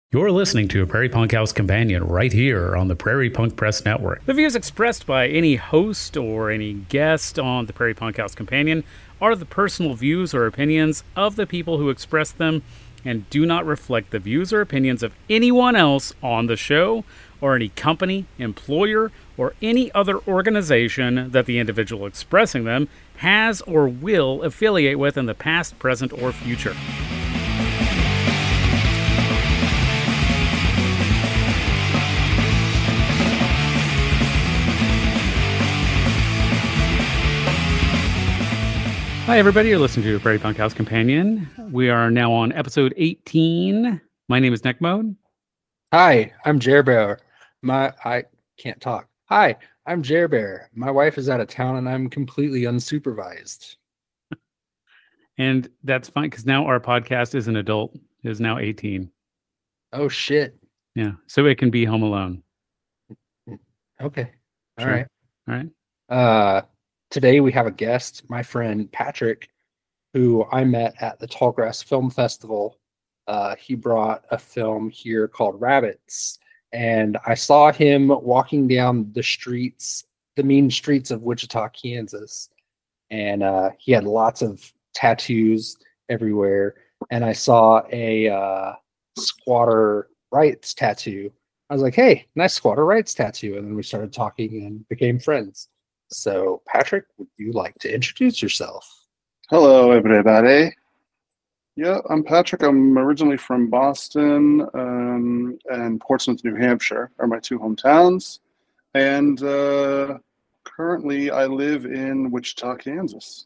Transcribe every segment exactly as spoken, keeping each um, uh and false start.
You're listening to a Prairie Punk House Companion right here on the Prairie Punk Press Network. The views expressed by any host or any guest on the Prairie Punk House Companion are the personal views or opinions of the people who express them and do not reflect the views or opinions of anyone else on the show or any company, employer, or any other organization that the individual expressing them has or will affiliate with in the past, present, or future. Hi, everybody. You're listening to the Prairie Punk House Companion. We are now on episode eighteen. My name is Neck Mode. Hi, I'm Jer Bear. My I can't talk. Hi, I'm Jer Bear. My wife is out of town and I'm completely unsupervised. And that's fine because now our podcast is an adult. It is now eighteen. Oh, shit. Yeah. So it can be home alone. Okay. All Sure. right. All right. Uh, today we have a guest, my friend Patrick, who I met at the Tallgrass Film Festival. Uh, he brought a film here called Rabbits, and I saw him walking down the streets, the mean streets of Wichita, Kansas, and uh, he had lots of tattoos everywhere, and I saw a uh, squatter rights tattoo. I was like, hey, nice squatter rights tattoo, and then we started talking and became friends. So, Patrick, would you like to introduce yourself? Hello, everybody. Yeah, I'm Patrick. I'm originally from Boston, um, and Portsmouth, New Hampshire are my two hometowns. And uh, currently I live in Wichita, Kansas.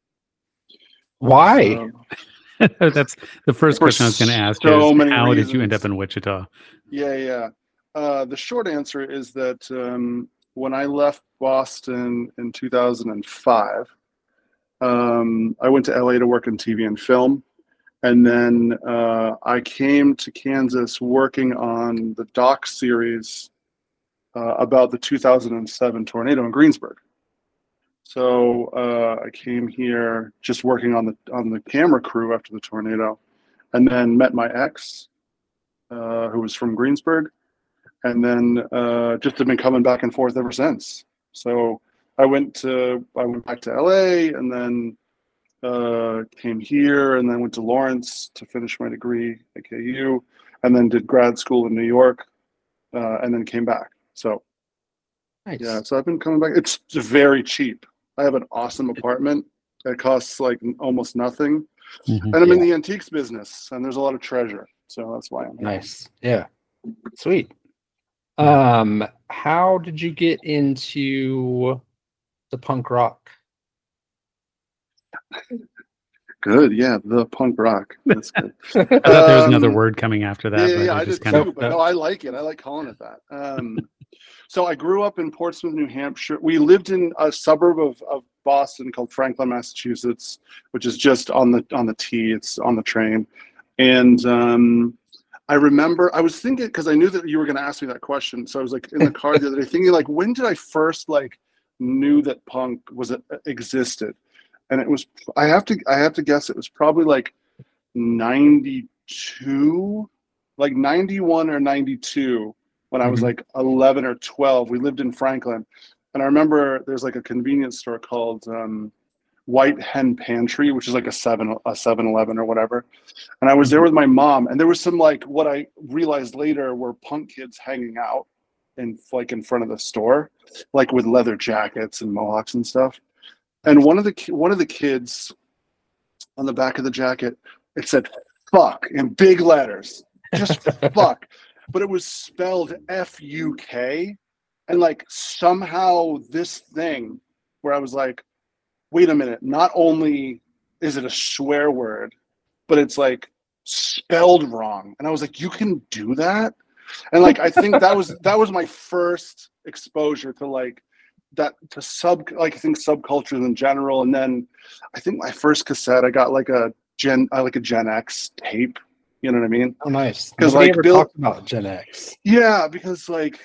Why? So, That's the first For question I was going to ask so is many how did you end reasons. up in Wichita? yeah, yeah. Uh, the short answer is that um, when I left Boston in two thousand five, um, I went to L A to work in T V and film. And then uh, I came to Kansas working on the doc series uh, about the two thousand seven tornado in Greensburg. So uh, I came here just working on the on the camera crew after the tornado, and then met my ex, uh, who was from Greensburg, and then uh, just have been coming back and forth ever since. So I went to I went back to L A, and then uh, came here, and then went to Lawrence to finish my degree at K U, and then did grad school in New York, uh, and then came back. So Nice. yeah, so I've been coming back. It's very cheap. I have an awesome apartment. It costs like almost nothing, Mhm. and I'm in Yeah. the antiques business, and there's a lot of treasure. So that's why I'm here. Nice. Yeah. Sweet. Um, how did you get into the punk rock? Good, yeah, the punk rock. That's good. I thought there was another Um, word coming after that. Yeah, but yeah, I I just did kind of, too, but no, I like it. I like calling it that. Um, so I grew up in Portsmouth, New Hampshire. We lived in a suburb of, of Boston called Franklin, Massachusetts, which is just on the on the T. It's on the train. And um, I remember I was thinking, because I knew that you were going to ask me that question. So I was like in the car the other day thinking, like, when did I first like knew that punk was existed? And it was I have to I have to guess it was probably like ninety-two, like ninety-one or ninety-two, when I was Mhm. like eleven or twelve. We lived in Franklin, and I remember there's like a convenience store called um, White Hen Pantry, which is like a seven a seven eleven or whatever. And I was there with my mom, and there was some like what I realized later were punk kids hanging out in like in front of the store, like with leather jackets and mohawks and stuff. And one of the ki- one of the kids on the back of the jacket, it said "fuck" in big letters, just fuck, but it was spelled F U K, and like somehow this thing where I was like, wait a minute, not only is it a swear word, but it's like spelled wrong, and I was like, you can do that? And like I think that was that was my first exposure to like that to sub like I think subcultures in general. And then I think my first cassette I got like a Gen I like a Gen X tape. You know what I mean? Oh, nice. 'Cause, Nobody like, ever Bill- talked about Gen X. Yeah, because like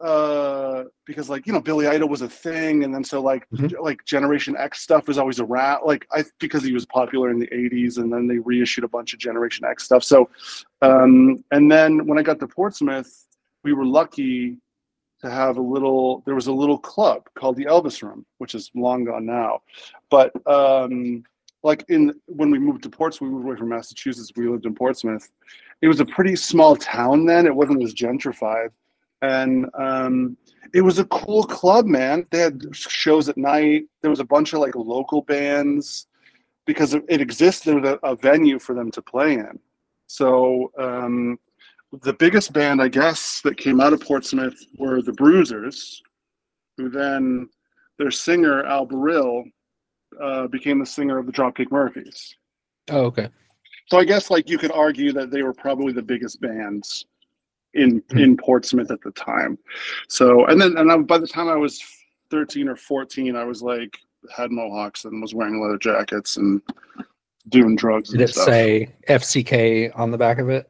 uh, because like you know Billy Idol was a thing, and then so like Mhm. like Generation X stuff was always around. Like I because he was popular in the eighties, and then they reissued a bunch of Generation X stuff. So, um, and then when I got to Portsmouth, we were lucky to have a little. There was a little club called the Elvis Room, which is long gone now, but um, like in when we moved to Portsmouth, we moved away from Massachusetts. We lived in Portsmouth. It was a pretty small town then. It wasn't as gentrified. And um, it was a cool club, man. They had shows at night. There was a bunch of like local bands because it existed a, a venue for them to play in. So um, the biggest band, I guess, that came out of Portsmouth were the Bruisers, who then their singer Al Baril uh, became the singer of the Dropkick Murphys. Oh, okay. So I guess like you could argue that they were probably the biggest bands in Mhm. in Portsmouth at the time. So and then and I, by the time I was thirteen or fourteen, I was like had mohawks and was wearing leather jackets and doing drugs Did and it stuff. say F C K on the back of it?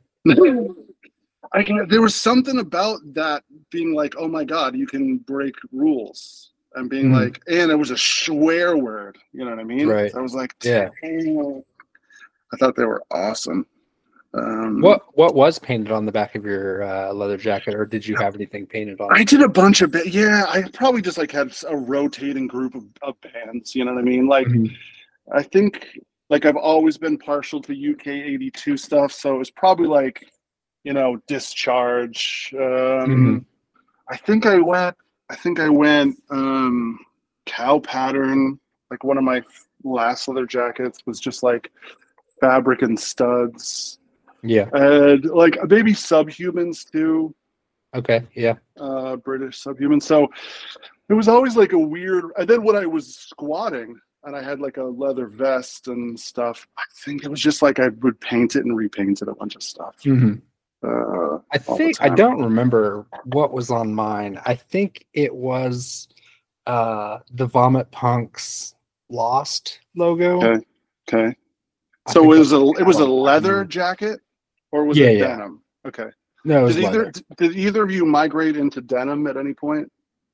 I can, there was something about that being like, oh my god, you can break rules, and being Mhm. like, and it was a swear word. You know what I mean? Right. So I was like, Yeah. "Damn." I thought they were awesome. Um, What what was painted on the back of your uh, leather jacket, or did you have anything painted on? I did a bunch of ba- yeah. I probably just like had a rotating group of, of bands. You know what I mean? Like Mhm. I think like I've always been partial to U K eighty-two stuff, so it was probably like you know Discharge. Um, Mhm. I think I went. I think I went um, Cow Pattern. Like one of my last leather jackets was just like fabric and studs. Yeah. And like maybe Subhumans too. Okay. Yeah. Uh, British Subhumans. So it was always like a weird. And then when I was squatting and I had like a leather vest and stuff, I think it was just like I would paint it and repaint it a bunch of stuff. hmm Uh, I all the think I time. don't remember what was on mine. I think it was uh, the Vomit Punks Lost logo. Okay. Okay. I So think it was that's a what I it was had a on leather mine. jacket, or was Yeah, it yeah. denim? Okay. No, it was Did either leather. did either of you migrate into denim at any point?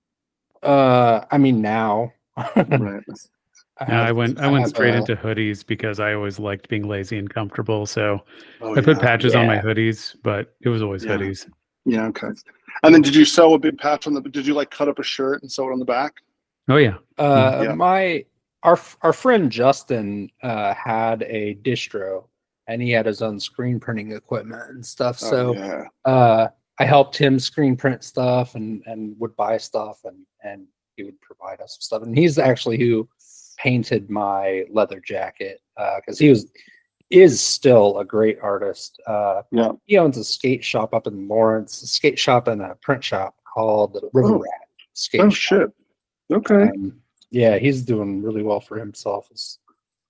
Uh, I mean now. Right. I No, I have- went I I went have, straight uh, into hoodies because I always liked being lazy and comfortable. So Oh, I put yeah. patches on my Yeah. hoodies, but it was always Yeah. hoodies. Yeah. Okay. And then did you sew a big patch on the? Did you like cut up a shirt and sew it on the back? Oh yeah. Uh, Yeah. my our our friend Justin uh had a distro, and he had his own screen printing equipment and stuff. Oh, So yeah. uh, I helped him screen print stuff and and would buy stuff, and and he would provide us with stuff. And he's actually who painted my leather jacket because he was is still a great artist. Uh, Yeah. he owns a skate shop up in Lawrence, a skate shop and a print shop called River Oh. Rat Skate Oh Shop. shit. Okay. Um, yeah, he's doing really well for himself. It's-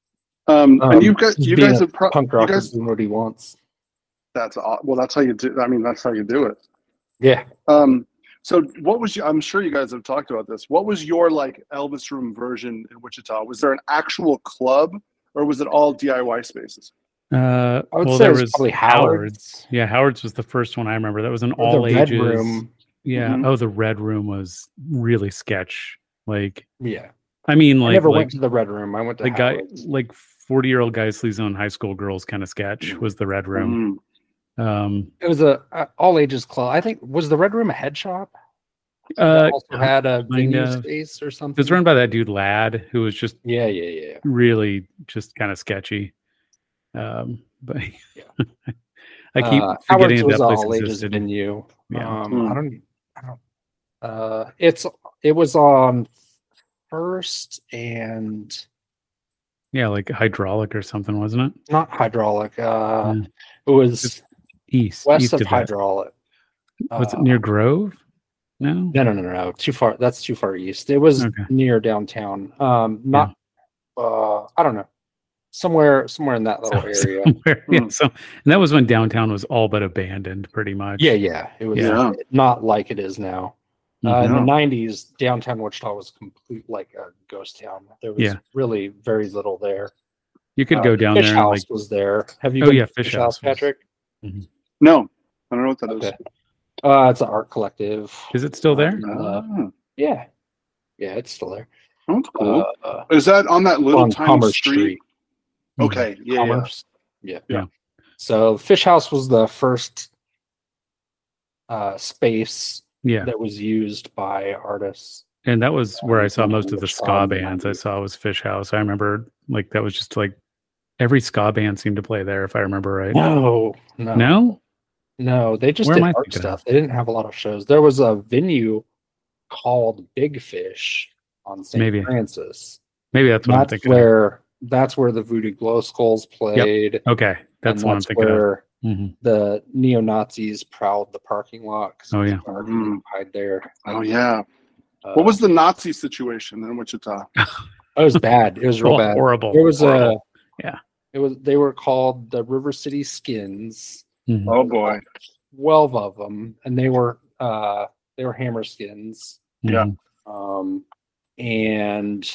Um, um, and you've got he's you being guys a have pro- punk you rocker guys. doing what he wants. That's aw- well. That's how you do. I mean, that's how you do it. Yeah. Um, so what was your, I'm sure you guys have talked about this. What was your like Elvis Room version in Wichita? Was there an actual club or was it all D I Y spaces? Uh, I would well, say there it was was probably Howard's. Howard's. Yeah, Howard's was the first one I remember. That was an Or all the Red ages. Room. Yeah. Mhm. Oh, the Red Room was really sketch. Like, Yeah. I mean, like, I never like went to the Red Room. I went to the guy, Howard's. like forty year old guys sleazing on high school girls kind of sketch Mhm. was the Red Room. Mm. Um, It was a, a all ages club. I think was the Red Room a head shop? uh, That also had a kind venue of. space or something. It was run by that dude Lad, who was just Yeah, yeah, yeah. really just kind of sketchy. Um, but Yeah. I keep Uh, forgetting Howard's that was that place all ages existed. venue. Yeah. Um, Hmm. I don't, I don't. Uh, it's it was on First and Yeah, like hydraulic or something, wasn't it? not Hydraulic. Uh, Yeah. it was It's East, west east of of that. Hydraulic. Was it Uh, near Grove? No. No, no, no, no. Too far. That's too far east. It was Okay. near downtown. Um, not. Uh, I don't know. Somewhere, somewhere in that little So- area. somewhere, yeah, Hmm. so and that was when downtown was all but abandoned, pretty much. Yeah, yeah. It was Yeah. not like it is now. Uh, in Yeah. the nineties, downtown Wichita was complete like a ghost town. There was Yeah. really very little there. You could Uh, go down Fish there. House And like, was there. Have you Oh, been yeah, to Fish Fish House House, was- Patrick? No, I don't know what that is. Okay. Uh, it's an art collective. Is it still there? Uh, Oh, yeah, yeah, it's still there. that's cool. Uh, Is that on that little on tiny Commerce street? Street. Okay, yeah, yeah. Commerce. Yeah. Yeah. So Fish House was the first uh, space Yeah. that was used by artists. And that was where I saw Um, most of the which ska on- bands. I saw was Fish House. I remember like that was just like every ska band seemed to play there, if I remember right. No, no, No? no. They just Where did am I art thinking stuff. They didn't have a lot of shows. There was a venue called Big Fish on Saint Maybe. Francis. Maybe that's what I'm That's thinking. of. where that's where the Voodoo Glow Skulls played. Okay. That's and what I'm thinking of. where Mhm. the neo Nazis prowled the parking lot. 'Cause Oh, it was yeah. dark Mm. and hide there. Oh yeah. Uh, What was the Nazi situation in Wichita? It was bad. It was real Oh, bad. horrible. There was horrible. a Yeah. It was they were called the River City Skins. Mhm. Oh boy. Twelve of them, and they were uh they were hammer skins. Yeah. Mhm. Um, and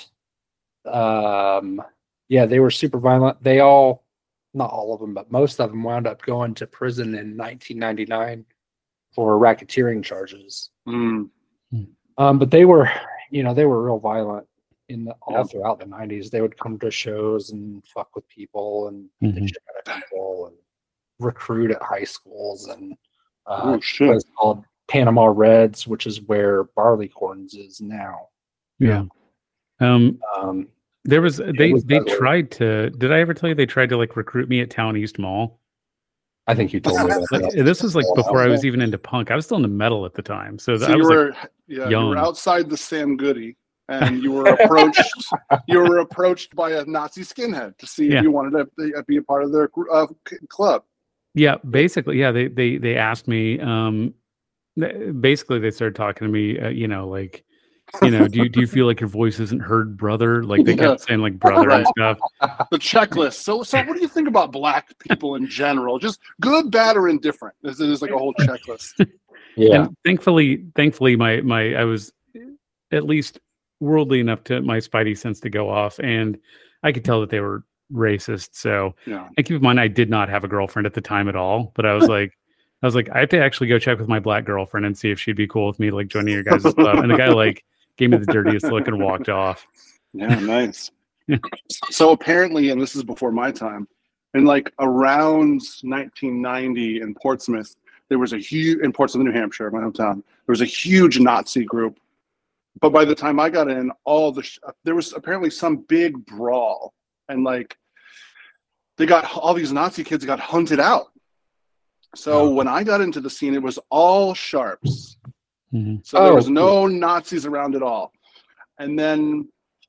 um, yeah, they were super violent. They all, not all of them, but most of them wound up going to prison in nineteen ninety-nine for racketeering charges. Mm. Um, but they were, you know, they were real violent in the, all Yeah. throughout the nineties. They would come to shows and fuck with people and beat the Mhm. shit out of people and recruit at high schools. And uh, Oh shit. it's called Panama Reds, which is where Barleycorns is now. Yeah. Um, Um, there was they was they ugly. tried to. Did I ever tell you they tried to like recruit me at Town East Mall? I think you told me about Like, that. this was like Oh, before I was okay. even into punk. I was still in the metal at the time, so, So I you was were like, yeah, you young. were outside the Sam Goody and you were approached you were approached by a Nazi skinhead to see Yeah. if you wanted to be- be a part of their uh, c- club. yeah, basically, yeah. They they they asked me. Um, th- basically, they started talking to me. Uh, you know, like, you know, do you do you feel like your voice isn't heard, brother? Like they Yeah. kept saying like brother and stuff. The checklist. So so what do you think about black people in general? Just good, bad, or indifferent? This is like a whole checklist. Yeah. And thankfully, thankfully, my my I was at least worldly enough to my spidey sense to go off, and I could tell that they were racist. So, Yeah. and keep in mind, I did not have a girlfriend at the time at all. But I was like, I was like, I have to actually go check with my black girlfriend and see if she'd be cool with me like joining your guys' club. And the guy like gave me the dirtiest look and walked off. Yeah, nice. So apparently, and this is before my time, in like around nineteen ninety in Portsmouth, there was a huge, in Portsmouth, New Hampshire, my hometown, there was a huge Nazi group. But by the time I got in, all the, sh- there was apparently some big brawl. And like, they got, all these Nazi kids got hunted out. So Oh. when I got into the scene, it was all sharps. Mhm. So there Oh, was no Nazis around at all. And then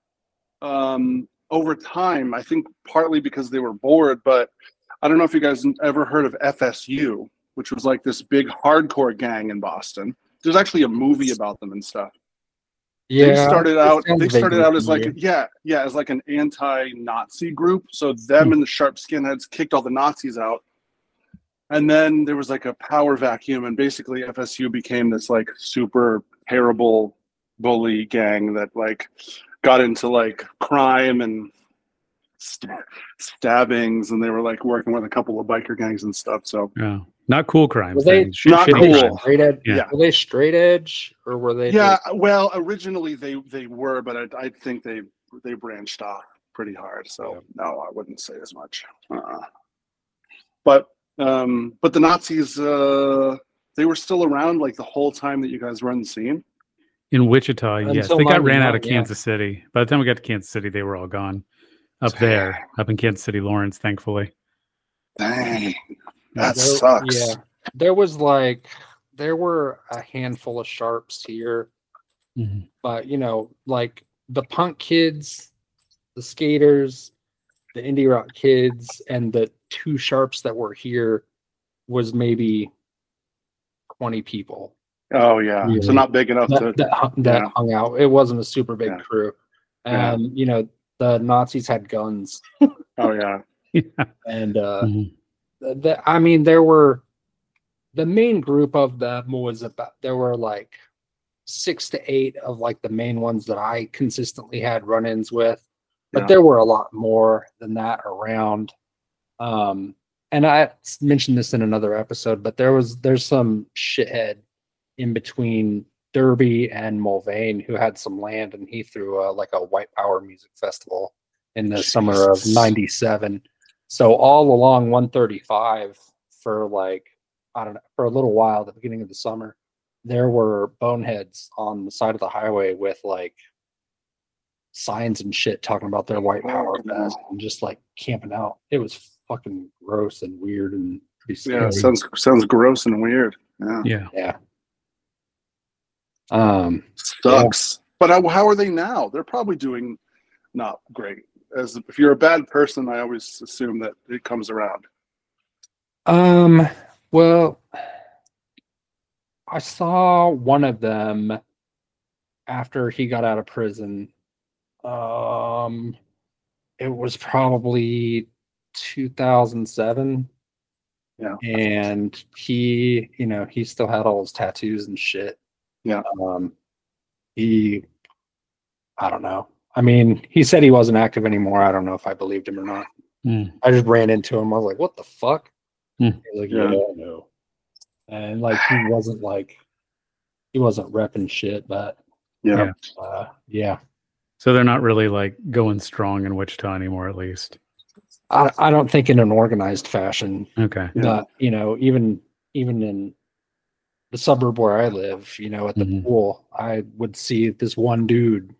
um, over time, I think partly because they were bored, but I don't know if you guys ever heard of F S U, which was like this big hardcore gang in Boston. There's actually a movie about them and stuff. Yeah. They started out. sounds They started vaguely out as like familiar. yeah, yeah, as like an anti-Nazi group. So them and the sharp skinheads kicked all the Nazis out, and then there was like a power vacuum, and basically F S U became this like super terrible bully gang that like got into like crime and st- stabbings, and they were like working with a couple of biker gangs and stuff. So Yeah, not cool crimes. Were they then. Shit- not shitty Were they cool? crimes. straight edge? Yeah. Were they straight edge or were they? yeah, just- well, originally they they were, but I, I think they they branched off pretty hard. So no, I wouldn't say as much. Uh-uh. But um, but the Nazis, uh, they were still around like the whole time that you guys were in the scene. In Wichita, yes, Until they got ran out of ninety-nine, yeah. Kansas City. By the time we got to Kansas City, they were all gone. Up there, up in Kansas City, Lawrence, thankfully. Dang, that there- sucks. Yeah. There was like there were a handful of sharps here, Mhm. but you know, like the punk kids, the skaters, the indie rock kids, and the two sharps that were here was maybe twenty people Oh yeah, so Really? not big enough to. that, that, hung, that yeah. hung out. It wasn't a super big Yeah. crew. Yeah. And you know, the Nazis had guns, Oh yeah, Yeah. and uh Mhm. the, the- I mean, there were the main group of them was about there were like six to eight of like the main ones that I consistently had run-ins with, but Yeah. there were a lot more than that around. Um, and I mentioned this in another episode, but there was there's some shithead in between Derby and Mulvane who had some land, and he threw a, like a white power music festival in the Jesus. summer of ninety-seven. So all along one thirty-five for like, I don't know, for a little while at the beginning of the summer, there were boneheads on the side of the highway with like signs and shit talking about their white power fest and just like camping out. It was fucking gross and weird and pretty scary. Yeah, sounds sounds gross and weird. Yeah. Yeah. Yeah. Um, Sucks. Yeah. But how, how are they now? They're probably doing not great. As if you're a bad person, I always assume that it comes around. Um. Well, I saw one of them after he got out of prison. Um, it was probably two thousand seven. Yeah. And he, you know, he still had all his tattoos and shit. Yeah. Um, he, I don't know. I mean, he said he wasn't active anymore. I don't know if I believed him or not. Mm. I just ran into him. I was like, what the fuck? Mm. He was like, yeah, yeah, no. And like, he wasn't like, he wasn't repping shit, but yeah. Uh, yeah. So they're not really like going strong in Wichita anymore, at least. I, I don't think in an organized fashion. Okay. But, yeah. you know, even, even in the suburb where I live, you know, at the mm-hmm. pool, I would see this one dude.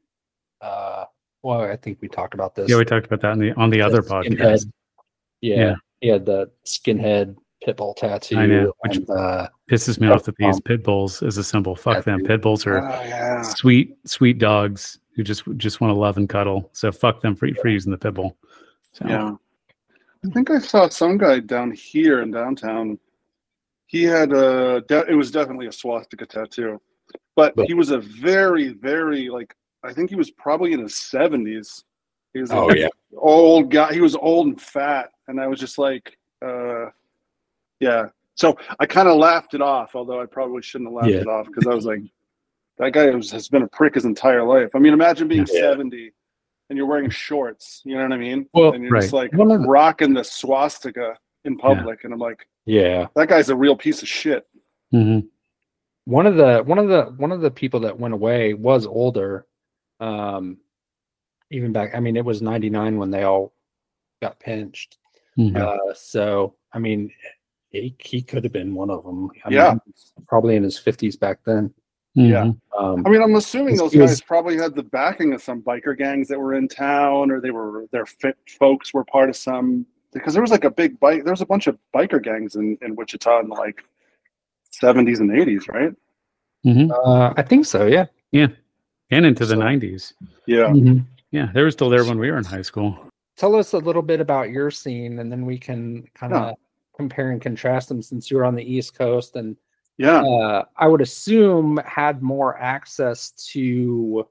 Uh, well, I think we talked about this. Yeah, we talked about that on the on the, the other podcast. Yeah, yeah, he had the skinhead pit bull tattoo. I know, which and, uh, pisses me off that they use pit bulls as a symbol. Fuck tattoo. them. Pit bulls are oh, yeah. sweet, sweet dogs who just just want to love and cuddle. So fuck them for, for using the pit bull. So. Yeah, I think I saw some guy down here in downtown. He had a. De- it was definitely a swastika tattoo, but, but he was a very, very like. I think he was probably in his seventies. He was oh like yeah, old guy. He was old and fat, and I was just like, uh, yeah. So I kind of laughed it off, although I probably shouldn't have laughed yeah. it off because I was like, that guy was, has been a prick his entire life. I mean, imagine being yeah. seventy and you're wearing shorts. You know what I mean? Well, and you're right. just like the- rocking the swastika in public, yeah. and I'm like, yeah, that guy's a real piece of shit. Mm-hmm. One of the one of the one of the people that went away was older. Um, even back, I mean, it was ninety-nine when they all got pinched. Mm-hmm. Uh, so, I mean, he, he could have been one of them. I yeah. mean, probably in his fifties back then. Mm-hmm. Yeah. Um, I mean, I'm assuming those was, guys probably had the backing of some biker gangs that were in town, or they were, their fit folks were part of some, because there was like a big bike, there was a bunch of biker gangs in, in Wichita in the like seventies and eighties, right? Mm-hmm. Uh, I think so, yeah. Yeah. And into so, the nineties. Yeah. Mm-hmm. Yeah, they were still there when we were in high school. Tell us a little bit about your scene, and then we can kind of yeah. compare and contrast them since you were on the East Coast. And yeah, uh, I would assume had more access to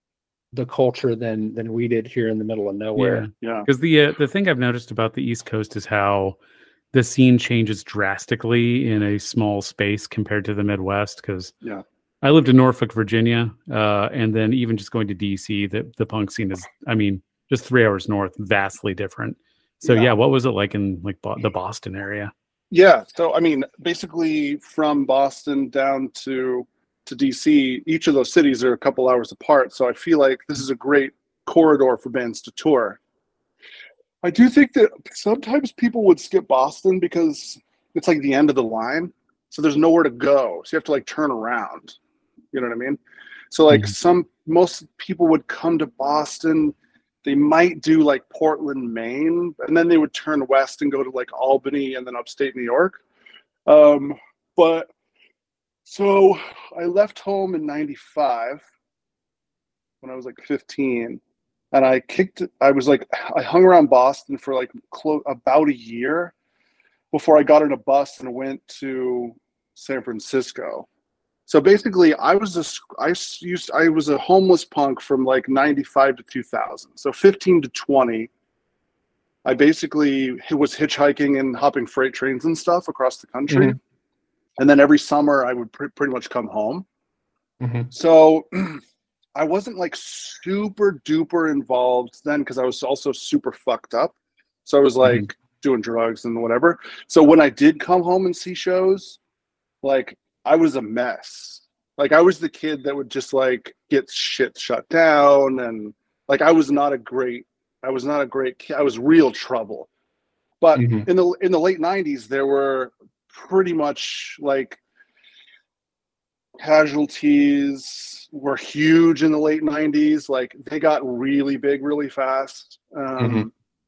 the culture than than we did here in the middle of nowhere. Yeah, because the uh, the thing I've noticed about the East Coast is how the scene changes drastically in a small space compared to the Midwest. Because yeah. I lived in Norfolk, Virginia, uh, and then even just going to D C, the, the punk scene is, I mean, just three hours north, vastly different. So, yeah, yeah what was it like in like Bo- the Boston area? Yeah, so, I mean, basically from Boston down to, to D C, each of those cities are a couple hours apart. So I feel like this is a great corridor for bands to tour. I do think that sometimes people would skip Boston because it's like the end of the line. So there's nowhere to go. So you have to like turn around. You know what I mean? So like mm-hmm. some, most people would come to Boston. They might do like Portland, Maine, and then they would turn west and go to like Albany and then upstate New York. Um, but so I left home in ninety-five when I was like fifteen, and I kicked, I was like, I hung around Boston for like clo- about a year before I got on a bus and went to San Francisco. So basically, I was a I used I was a homeless punk from like ninety-five to two thousand. So fifteen to twenty, I basically was hitchhiking and hopping freight trains and stuff across the country. Mm-hmm. And then every summer, I would pr- pretty much come home. Mm-hmm. So I wasn't like super duper involved then because I was also super fucked up. So I was like mm-hmm. doing drugs and whatever. So when I did come home and see shows, like I was a mess. Like I was the kid that would just like get shit shut down, and like I was not a great, I was not a great kid. I was real trouble. But Mhm. in the in the late nineties, there were pretty much like Casualties were huge in the late nineties. Like they got really big really fast. Um, Mhm.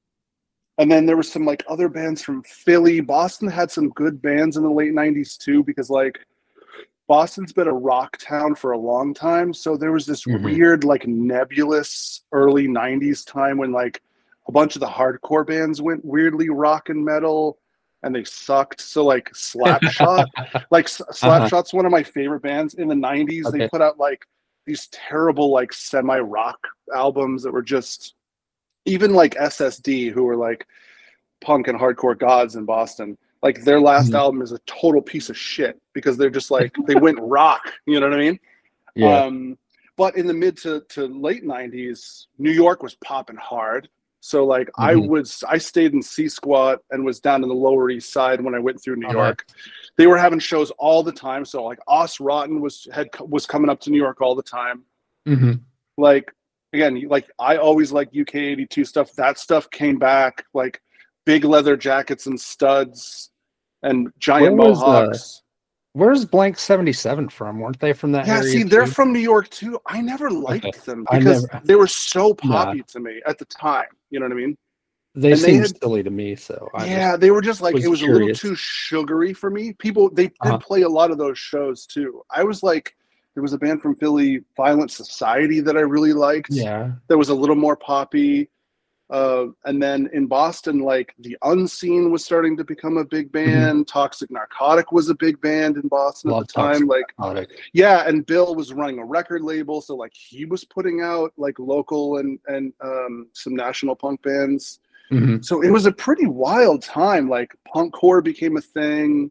And then there were some like other bands from Philly. Boston had some good bands in the late nineties too, because like Boston's been a rock town for a long time. So there was this Mhm. weird, like nebulous early nineties time when like a bunch of the hardcore bands went weirdly rock and metal and they sucked. So like Slapshot, like S- Uh-huh. Slapshot's one of my favorite bands in the nineties. They Okay. put out like these terrible, like semi rock albums that were just, even like S S D, who were like punk and hardcore gods in Boston, like their last Mhm. album is a total piece of shit because they're just like, they went rock, you know what I mean? Yeah. Um, but in the mid to, to late nineties, New York was popping hard. So like I Mhm. was, I stayed in C Squat and was down in the Lower East Side when I went through New Oh, nice. York. They were having shows all the time. So like Os Rotten was had was coming up to New York all the time. Mhm. Like again, like I always liked U K eighty-two stuff. That stuff came back, like big leather jackets and studs and giant Where was uh mohawks. where's Blank seventy-seven from? Weren't they from that Yeah, area see, they're too? from New York too. I never Okay. liked them I because never they were so Nah. poppy to me at the time. You know what I mean? They And they seemed had, silly to me, so I just yeah, they were just like, it was was a little curious. too sugary for me. People, they Uh-huh. did play a lot of those shows too. I was like, there was a band from Philly, Violent Society, that I really liked. Yeah. That was a little more poppy. Uh, and then in Boston, like the Unseen was starting to become a big Mhm. band. Toxic Narcotic was a big band in Boston at Love the time. Toxic Like, Narcotic. yeah, and Bill was running a record label, so like he was putting out like local and and um, some national punk bands. Mhm. So it was a pretty wild time. Like punkcore became a thing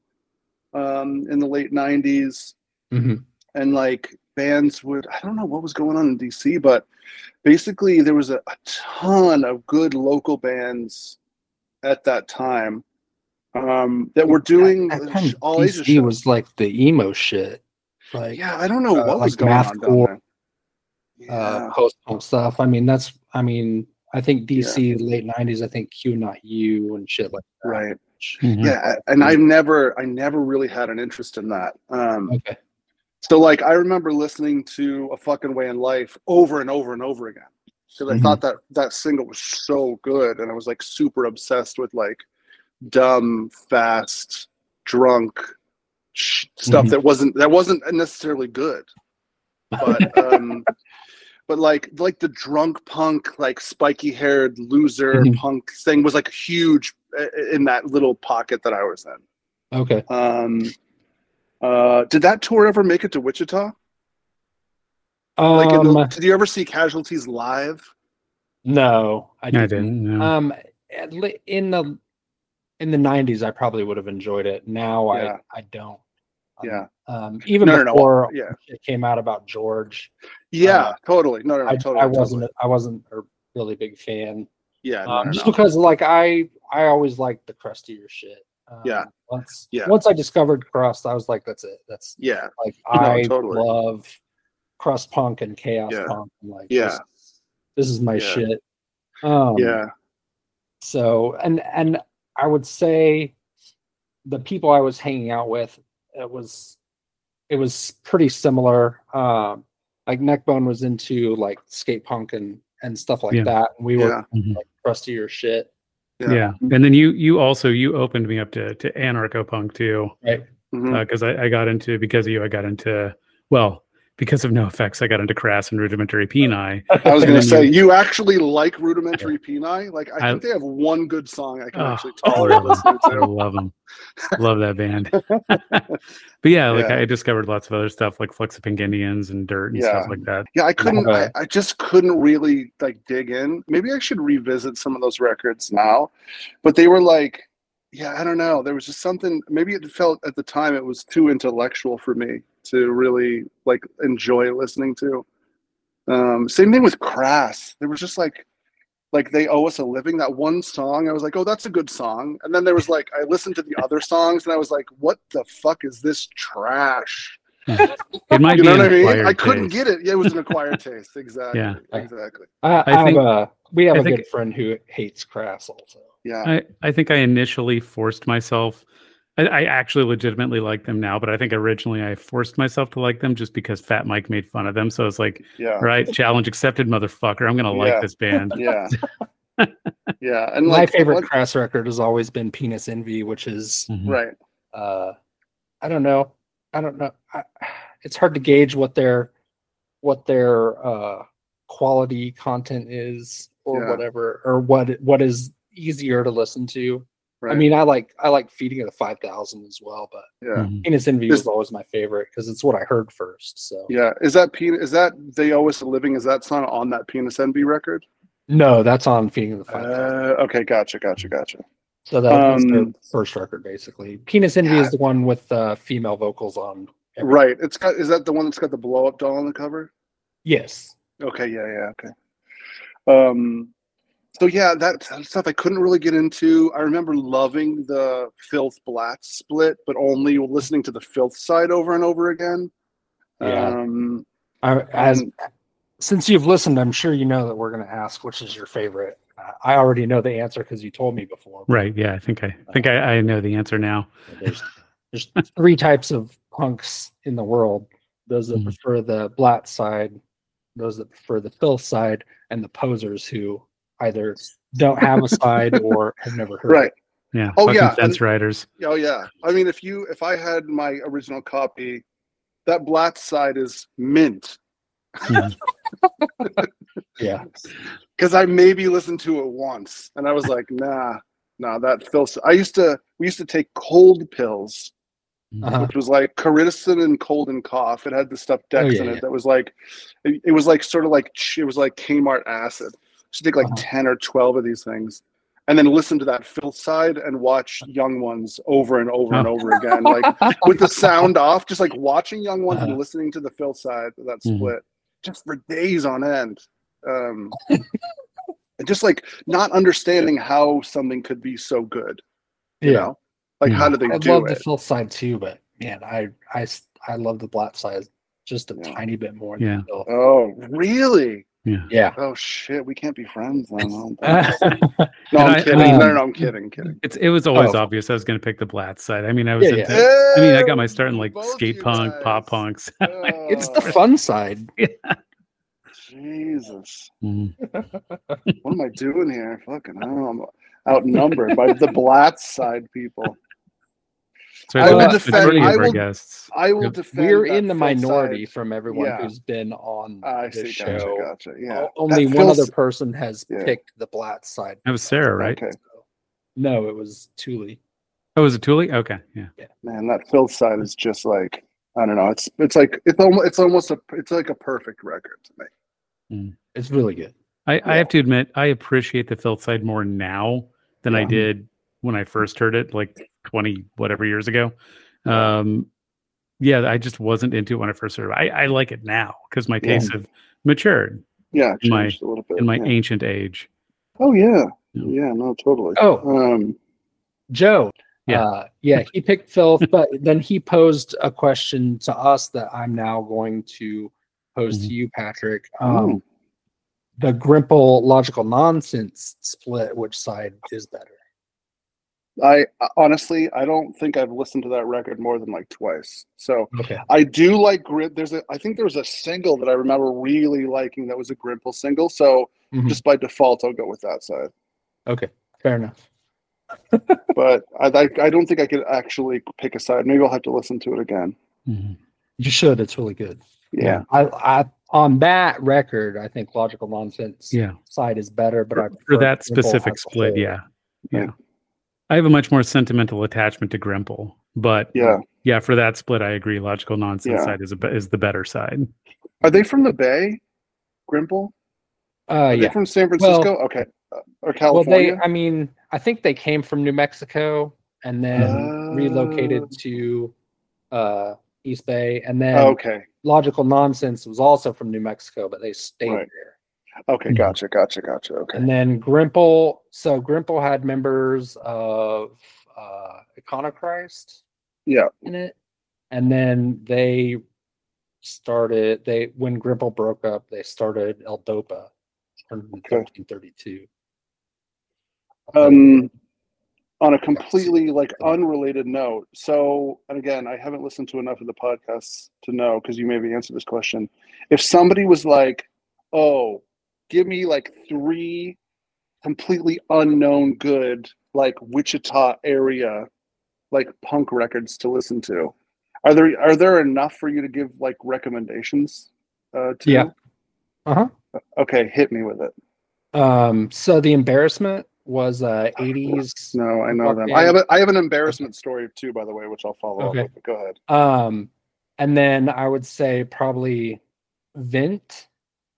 um, in the late nineties, Mhm. and like bands would, I don't know what was going on in D C, but basically there was a, a ton of good local bands at that time um, that were At doing that uh, sh- time, all Asia D C shows. was like the emo shit. Like Yeah, I don't know uh, what was like going on down mathcore, there. uh, Yeah, post-punk stuff. I mean, that's I mean, I think yeah, D C late nineties, I think Q Not You and shit like that. right. Mhm. Yeah, and I never, I never really had an interest in that. Um, Okay. so like, I remember listening to A Fucking Way in Life over and over and over again because I Mhm. thought that that single was so good, and I was like super obsessed with like dumb, fast, drunk sh- stuff Mhm. that wasn't that wasn't necessarily good, but um, but like like the drunk punk, like spiky haired loser Mhm. punk thing was like huge uh, in that little pocket that I was in. Okay. Um, uh, did that tour ever make it to Wichita? Like, in the, Um, did you ever see Casualties live? no, I I didn't. didn't. No. Um, at li- in the in the nineties, I probably would have enjoyed it. Now, Yeah, I I don't. Um, yeah. um, even No, no, no. before Yeah, it came out about George, yeah. uh, Totally. No, no, no. I Totally, I totally. wasn't I wasn't a really big fan. Yeah, no, Um, no, just no. because like I I always liked the crustier shit. Um, Yeah, Once yeah, once I discovered crust, I was like, that's it. That's yeah. like No, I totally. love crust punk and chaos Yeah, punk. And like yeah, this, this is my yeah, shit. Um, yeah. so and and I would say the people I was hanging out with, it was it was pretty similar. Um, like Neckbone was into like skate punk and and stuff like Yeah. that, and we were Yeah, Mhm. like crustier shit. yeah. Yeah. And then you you also you opened me up to to anarcho punk too, Right. Mhm. because I, I got into because of you I got into well because of No Effects I got into Crass and Rudimentary Peni. I was And gonna then say, you, you actually like Rudimentary Peni? Like, I I think they have one good song I can oh, actually I tolerate love them. listening I to. love them. Love that band. But yeah, like Yeah, I discovered lots of other stuff like Flex of Pink Indians and Dirt and stuff yeah, like that. yeah. I I have couldn't. I, a I just couldn't really like dig in. Maybe I should revisit some of those records now, but they were like, yeah, I don't know. There was just something. Maybe it felt at the time it was too intellectual for me to really like enjoy listening to. Um, same thing with Crass. There was just like like They Owe Us a Living, that one song, I was like, oh, that's a good song. And then there was like, I listened to the other songs and I was like, what the fuck is this trash? It might You be know an what I mean? acquired I couldn't taste. get it. Yeah, it was an acquired taste. Exactly. Yeah. Exactly. I, I, I think- have a we have I a think- good friend who hates Crass also. Yeah. I, I think I initially forced myself. I, I actually legitimately like them now, but I think originally I forced myself to like them just because Fat Mike made fun of them. So it's like, Yeah. all right, challenge accepted, motherfucker. I'm gonna Yeah. like this band. Yeah. Yeah. And My like favorite what- Crass record has always been Penis Envy, which is Mhm. right. uh I don't know. I don't know. I, it's hard to gauge what their what their uh quality content is or Yeah. whatever, or what what is easier to listen to. Right. I mean, I like I like Feeding of the Five Thousand as well, but yeah. Mhm. Penis Envy Is- was always my favorite because it's what I heard first. So Yeah. Is that penis? Is that They Owe Us a Living? Is that song on that Penis Envy record? no, that's on Feeding of the Five Thousand. Uh, okay. Gotcha. Gotcha. Gotcha. So that was their um, first record, basically. Penis Envy yeah. is the one with uh, female vocals on. every- Right. It's got. Is that the one that's got the blow up doll on the cover? Yes. Okay. Yeah. Yeah. Okay. Um. So yeah, that, that stuff I couldn't really get into. I remember loving the Filth Black split, but only listening to the Filth side over and over again. Yeah. Um, I, as and- since you've listened, I'm sure you know that we're going to ask which is your favorite. Uh, I already know the answer because you told me before. but Right. Yeah. I think I think I, I know the answer now. There's there's three types of punks in the world: those that Mhm. prefer the Blatt side, those that prefer the Filth side, and the posers who either don't have a side or have never heard. right. It. Yeah. Oh, fucking yeah, fence and- riders. Oh yeah. I mean, if you if I had my original copy, that Blatt side is mint Mhm. Yeah. because I maybe listened to it once and I was like, nah, nah, that Filth. I used to we used to take cold pills, Uh-huh. which was like Cariticin and cold and cough. It had the stuff Dex Oh, yeah, in it yeah. that was like, it, it was like sort of like ch- it was like Kmart acid. Should take like Uh-huh. ten or twelve of these things, and then listen to that Filth side and watch Young Ones over and over and Oh. over again, like with the sound off, just like watching Young Ones and Uh-huh. listening to the Filth side of that Mhm. split, just for days on end. Um, and just like not understanding how something could be so good. You Yeah. know, like how did they I do love the it? Filth side too, but man, I I s- I love the Blatt side just a Yeah. tiny bit more. Yeah. Than the Filth. Oh, really? Yeah. Yeah. Oh shit, we can't be friends then. Oh, Uh, no, And I'm I- kidding. um, no, no, no, I'm kidding, kidding. It's it was always Oh. obvious I was going to pick the Blatt side. I mean, I was Yeah, into. yeah. I mean, I got my start in like Both skate you punk, guys. pop punks. it's the Oh, fun side. Jesus, Mhm. what am I doing here? Fucking hell, I'm outnumbered by the Blatt side people. So I will the defend- majority I of our will- guests. I will Yep. defend. We're that in the Filth minority side. from everyone Yeah. who's been on I this see. show. Gotcha, gotcha. Yeah. O- Only That one Filth- other person has Yeah. picked the Blatt side. That was Sarah, right? Okay, No, it was Thule. Oh, was it Thule? Okay, yeah. man, that Filth side is just like I don't know. It's it's like it's almost it's almost a it's like a perfect record to me. It's really good. I, I Yeah. have to admit, I appreciate the Filth side more now than I Yeah. did when I first heard it, like twenty whatever years ago. Um, yeah, I just wasn't into it when I first heard it. I, I like it now because my Yeah. tastes have matured Yeah, In my- changed a little bit. in my yeah. ancient age. Oh yeah, Yeah. yeah, no, totally. Oh, Um, Joe. Yeah. Uh, yeah, he picked Filth, but then he posed a question to us that I'm now going to pose Mhm. to you, Patrick. Oh. Um, the Grimple Logical Nonsense split, which side is better? I honestly, I don't think I've listened to that record more than like twice. So Okay. I do like Grim. There's a, I think there was a single that I remember really liking that was a Grimple single. So Mhm. just by default, I'll go with that side. Okay. Fair enough. But I, I, I don't think I could actually pick a side. Maybe I'll have to listen to it again. Mhm. You should. It's really good. Yeah. I, I on that record, I think Logical Nonsense Yeah, side is better, but I for, for prefer that Grimple specific as a split, whole. yeah, yeah. Yeah. I have a much more sentimental attachment to Grimple, but Yeah. yeah, for that split, I agree. Logical Nonsense Yeah. side is a, be- is the better side. Are they from the Bay? Grimple? Uh, Are they yeah. from San Francisco? okay. Uh, or Well, California? they, I mean, I think they came from New Mexico and then Oh. relocated to uh, East Bay. And then okay. Logical Nonsense was also from New Mexico, but they stayed Right. there. Okay, Mhm. gotcha, gotcha, gotcha. Okay. And then Grimple, so Grimple had members of uh, Iconochrist Yeah. in it, and then they started. They when Grimple broke up, they started L-Dopa in Okay. thirteen thirty-two. Um, on a completely like unrelated note. So, and again, I haven't listened to enough of the podcasts to know because you maybe answered this question. If somebody was like, "Oh, give me like three completely unknown good like Wichita area like punk records to listen to," are there are there enough for you to give like recommendations uh, to? Yeah. Uh huh. Okay, hit me with it. Um, so the Embarrassment was uh eighties. No, I know rock them. band. I have a I have an embarrassment story too, by the way, which I'll follow Okay. up with. But go ahead. Um, and then I would say probably Vent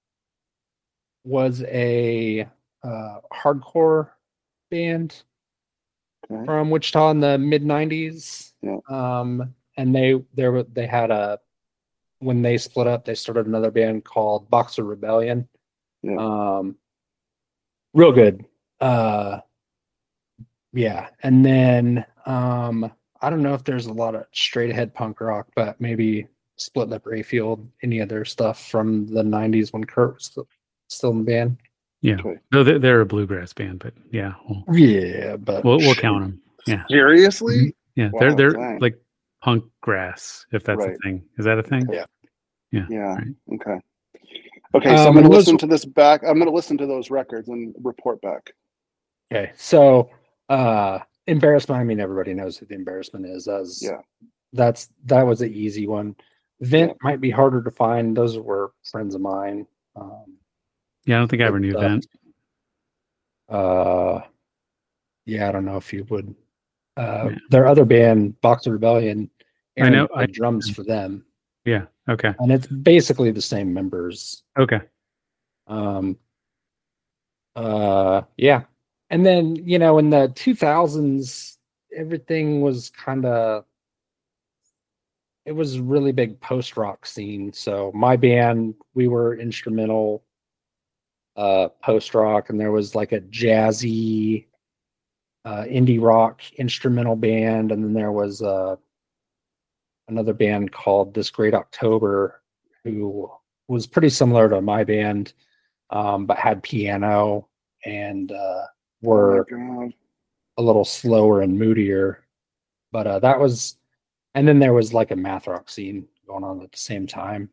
was a uh, hardcore band Okay. from Wichita in the mid nineties. Yeah. Um, and they there were they had a when they split up, they started another band called Boxer Rebellion. Yeah. Um, real good. Uh, yeah, and then um, I don't know if there's a lot of straight ahead punk rock, but maybe Split Lip Rayfield, any other stuff from the nineties when Kurt was still, still in the band. Yeah. Okay. No, they're, they're a bluegrass band, but yeah, we'll, Yeah, but we'll, we'll count them. Yeah. Seriously? Yeah. Wow, they're they're dang. like punk grass, if that's Right. a thing. Is that a thing? Yeah. Yeah. Yeah. Right. Okay. Okay, so Um, I'm gonna and those- listen to this back. I'm gonna listen to those records and report back. Okay, so uh Embarrassment, I mean everybody knows who the Embarrassment is. As Yeah. that's that was an easy one. Vent Yeah. might be harder to find. Those were friends of mine. Um Yeah. I don't think I ever good knew stuff. that. Uh yeah, I don't know if you would uh Yeah. their other band, Boxer Rebellion, I Aaron know, played I- drums for them. Yeah. Okay. And it's basically the same members. Okay. Um uh yeah. And then, you know, in the two thousands, everything was kind of it was a really big post rock scene. So my band, we were instrumental uh post rock, and there was like a jazzy uh indie rock instrumental band, and then there was uh another band called This Great October who was pretty similar to my band, um, but had piano and uh were Oh my God. a little slower and moodier. But uh, that was, and then there was like a math rock scene going on at the same time.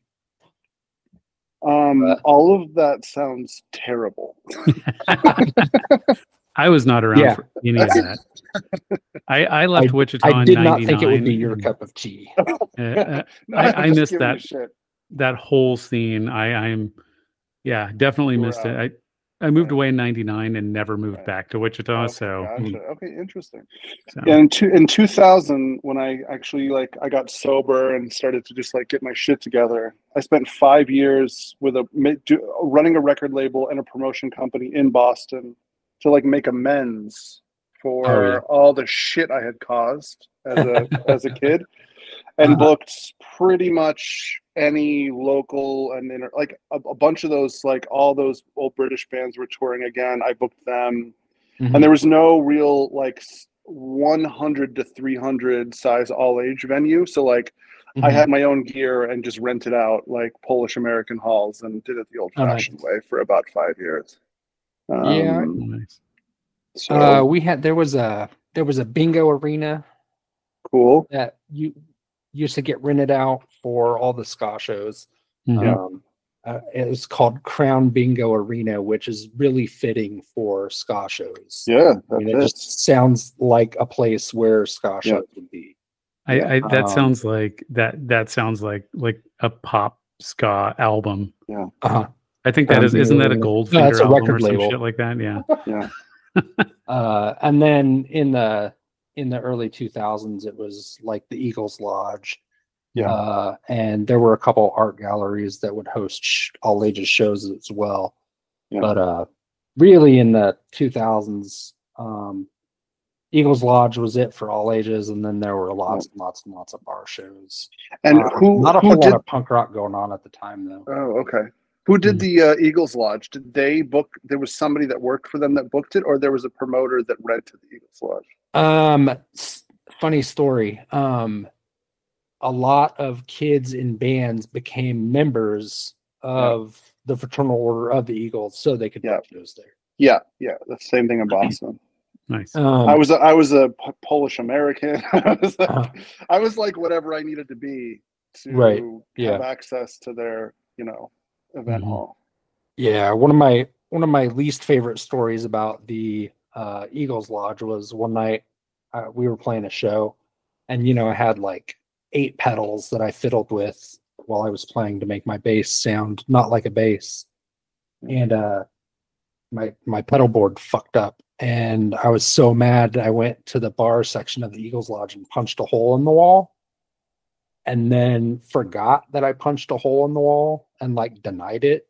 Um, Uh, all of that sounds terrible. I was not around Yeah. for any of that. I, I left Wichita I in did not think it would be ninety-nine, your and, cup of tea. uh, uh, No, I- I'm I just missed giving you that. shit. that whole scene. I, I'm, yeah, definitely You were missed out. it. I, I moved Right. away in ninety-nine and never moved Right. back to Wichita. Okay, so, gotcha. Okay, interesting. so Yeah, in two, in two thousand, when I actually like I got sober and started to just like get my shit together, I spent five years with a ma- do, running a record label and a promotion company in Boston to like make amends for Oh, yeah. all the shit I had caused as a as a kid, and Uh-huh. booked pretty much any local and inter- like a, a bunch of those like all those old British bands were touring again. I booked them. Mhm. And there was no real like s- one hundred to three hundred size all age venue. So like I Mhm. had my own gear and just rented out like Polish American halls and did it the old Oh, nice. fashioned way for about five years. Um, Yeah. nice. So Uh, we had there was a there was a bingo arena cool. that you used to get rented out for all the ska shows. Mhm. Yeah. Um, uh, it was called Crown Bingo Arena, which is really fitting for ska shows. Yeah, I mean, that it fits. just sounds like a place where ska Yeah. shows would be. I, Yeah. I that Um, sounds like that. That sounds like like a pop ska album. Uh-huh. I think that Um, is. Isn't that a no, Goldfinger it's a album record or some label. shit like that? Yeah. Yeah. Uh, and then in the in the early two thousands, it was like the Eagles Lodge. Yeah. Uh, and there were a couple art galleries that would host sh- all ages shows as well. Yeah. But uh, really, in the two thousands, um, Eagles Lodge was it for all ages, and then there were lots and lots and lots of bar shows. And Uh, who not a who whole did? lot of punk rock going on at the time, though. Oh, okay. Who did Mm. the uh, Eagles Lodge? Did they book? There was somebody that worked for them that booked it, or there was a promoter that rented the Eagles Lodge? Um, s- funny story. Um, a lot of kids in bands became members of the Fraternal Order of the Eagles, so they could Yeah. book shows there. Yeah, yeah, the same thing in Boston. Nice. Um, I was a, I was a P- Polish American. I was like, Uh-huh. I was like whatever I needed to be to Right, have yeah. access to their, you know, event Mhm. hall. Yeah, one of my one of my least favorite stories about the uh, Eagles Lodge was one night uh, we were playing a show, and you know I had like eight pedals that I fiddled with while I was playing to make my bass sound not like a bass, and uh, my my pedal board fucked up, and I was so mad I went to the bar section of the Eagles Lodge and punched a hole in the wall, and then forgot that I punched a hole in the wall and like denied it.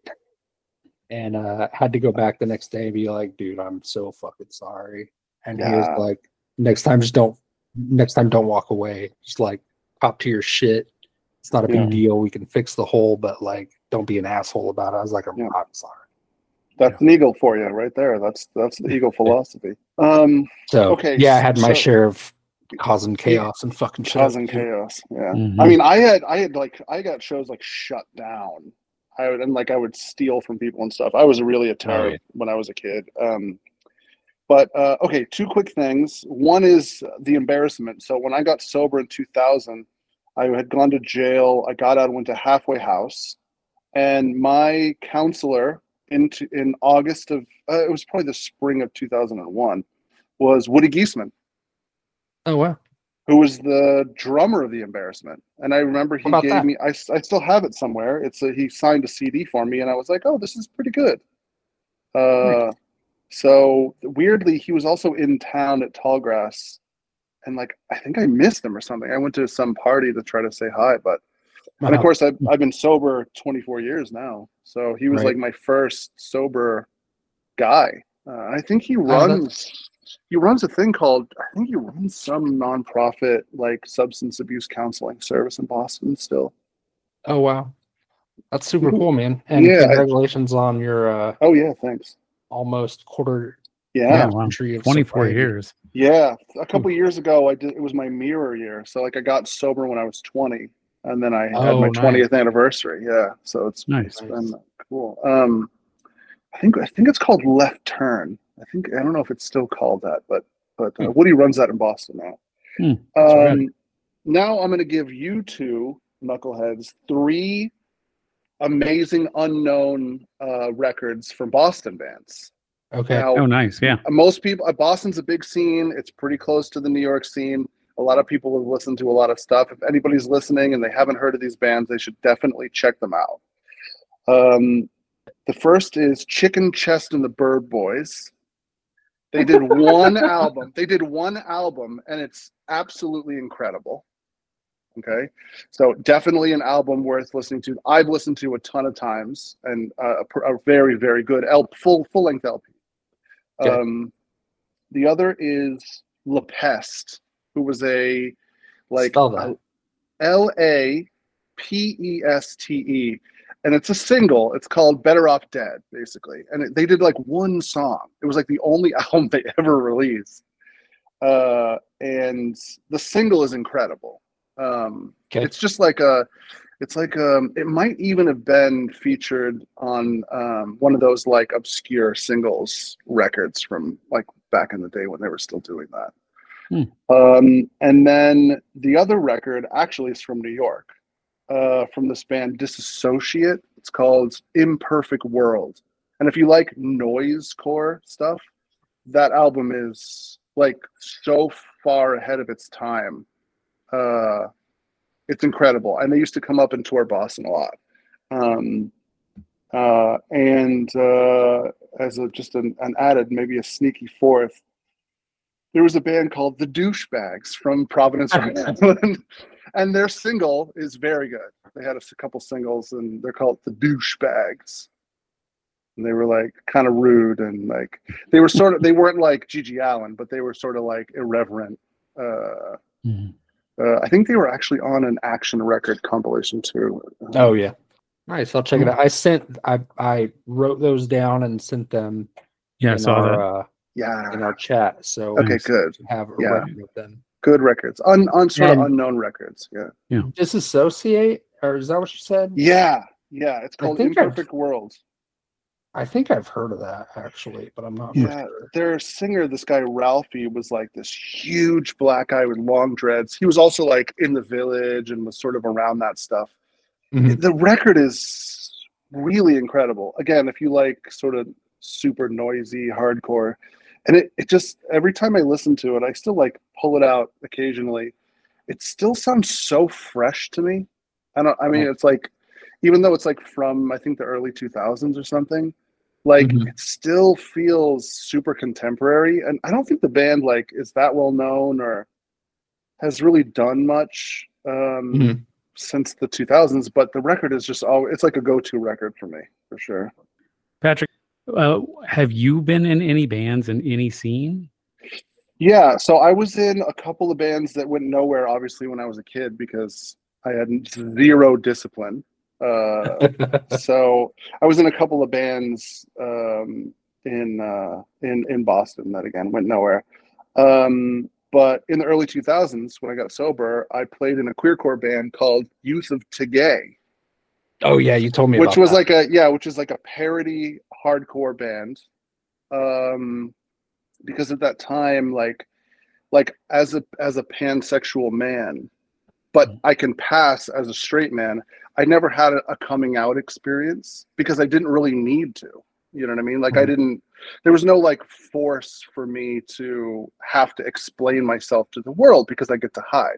And uh, had to go back the next day and be like, dude, I'm so fucking sorry. And he was Yeah. like, next time, just don't, next time, don't walk away. Just like pop to your shit. It's not a big Yeah. deal. We can fix the hole, but like, don't be an asshole about it. I was like, I'm, Yeah. I'm sorry. That's an eagle for you right there. That's that's the eagle philosophy. Um, So, okay, yeah, I had my so- share of causing chaos and fucking shit. up, causing too. chaos. Yeah, Mhm. I mean, I had I had like I got shows like shut down. I would and like I would steal from people and stuff. I was really a terror Oh, yeah. when I was a kid. Um, but uh, okay, two quick things. One is the embarrassment. So when I got sober in two thousand, I had gone to jail. I got out, went to halfway house, and my counselor into in August of uh, it was probably the spring of two thousand one was Woody Geisman, Oh, wow. who was the drummer of the Embarrassment. And I remember he How about gave that? me, I, I still have it somewhere. It's a, he signed a C D for me, and I was like, oh, this is pretty good. Uh, so weirdly, he was also in town at Tallgrass, and like I think I missed him or something. I went to some party to try to say hi, but and of Uh-huh. course I've I've been sober twenty-four years now, so he was Right. like my first sober guy. Uh, I think he Oh, that's- runs he runs a thing called I think he runs some nonprofit like substance abuse counseling service in Boston still. Oh, wow. That's super cool, man. And Yeah. congratulations on your uh, Oh yeah, thanks. almost quarter Yeah. Yeah, wow. century of twenty-four sobriety. years. Yeah, a couple years ago, I did. It was my mirror year, so like I got sober when I was twenty, and then I had Oh, my nice. twentieth anniversary. Yeah, so it's, Nice. it's been cool. Um, I think I think it's called Left Turn. I think I don't know if it's still called that, but but uh, Hmm. Woody runs that in Boston now. Hmm, that's um, rad. Now I'm going to give you two knuckleheads three amazing unknown uh, records from Boston bands. Okay. Now, Oh, nice. Yeah. most people, uh, Boston's a big scene. It's pretty close to the New York scene. A lot of people have listened to a lot of stuff. If anybody's listening and they haven't heard of these bands, they should definitely check them out. Um, the first is Chicken Chest and the Bird Boys. They did one album. They did one album, and it's absolutely incredible. Okay, so definitely an album worth listening to. I've listened to a ton of times, and uh, a, a very, very good L, full full length L P. Okay. Um, the other is La Peste, who was a like Spell that. L A P E S T E, and it's a single. It's called Better Off Dead, basically. And it, they did like one song. It was like the only album they ever released. Uh, and the single is incredible. Um, Okay. It's just like a, it's like um, it might even have been featured on um, one of those like obscure singles records from like back in the day when they were still doing that. Hmm. Um, and then the other record actually is from New York, uh, from this band Disassociate. It's called Imperfect World. And if you like noisecore stuff, that album is like so far ahead of its time. Uh, it's incredible. And they used to come up and tour Boston a lot. Um, uh, and uh, as a, just an, an added, maybe a sneaky fourth, there was a band called The Douchebags from Providence, Rhode Island, and their single is very good. They had a couple singles, and they're called The Douchebags. And they were like kind of rude, and like they were sort of they weren't like Gigi Allen, but they were sort of like irreverent. Uh, Mhm. uh, I think they were actually on an Action record compilation too. Oh, yeah. Nice. I'll check it out. I sent. I I wrote those down and sent them. Yeah, I in saw our, that. Uh, Yeah. in our chat. So Okay, Nice. good. have a Yeah. record of them. Good records. Un, un sort And- of unknown records. Yeah. Disassociate, or is that what you said? Yeah. Yeah. It's called think I've- Imperfect World. I think I've heard of that actually, but I'm not. Yeah, For sure. their singer, this guy Ralphie, was like this huge black guy with long dreads. He was also like in The Village and was sort of around that stuff. Mhm. The record is really incredible. Again, if you like sort of super noisy hardcore, and it, it just every time I listen to it, I still like pull it out occasionally. It still sounds so fresh to me. I don't. I mean, Right. it's like even though it's like from I think the early two thousands or something. Like Mhm. it still feels super contemporary, and I don't think the band like is that well known or has really done much um, Mhm. since the two thousands. But the record is just oh, it's like a go-to record for me for sure. Patrick, uh, have you been in any bands in any scene? Yeah, so I was in a couple of bands that went nowhere, obviously, when I was a kid because I had zero discipline. Uh, so I was in a couple of bands um, in uh, in in Boston that again went nowhere. Um, but in the early two thousands, when I got sober, I played in a queercore band called Youth of Tagay, Oh yeah, you told me which about was that. like a yeah, which is like a parody hardcore band. Um, because at that time, like like as a as a pansexual man, but I can pass as a straight man. I never had a, a coming out experience because I didn't really need to. You know what I mean? Like I Mhm. didn't. There was no like force for me to have to explain myself to the world because I get to hide.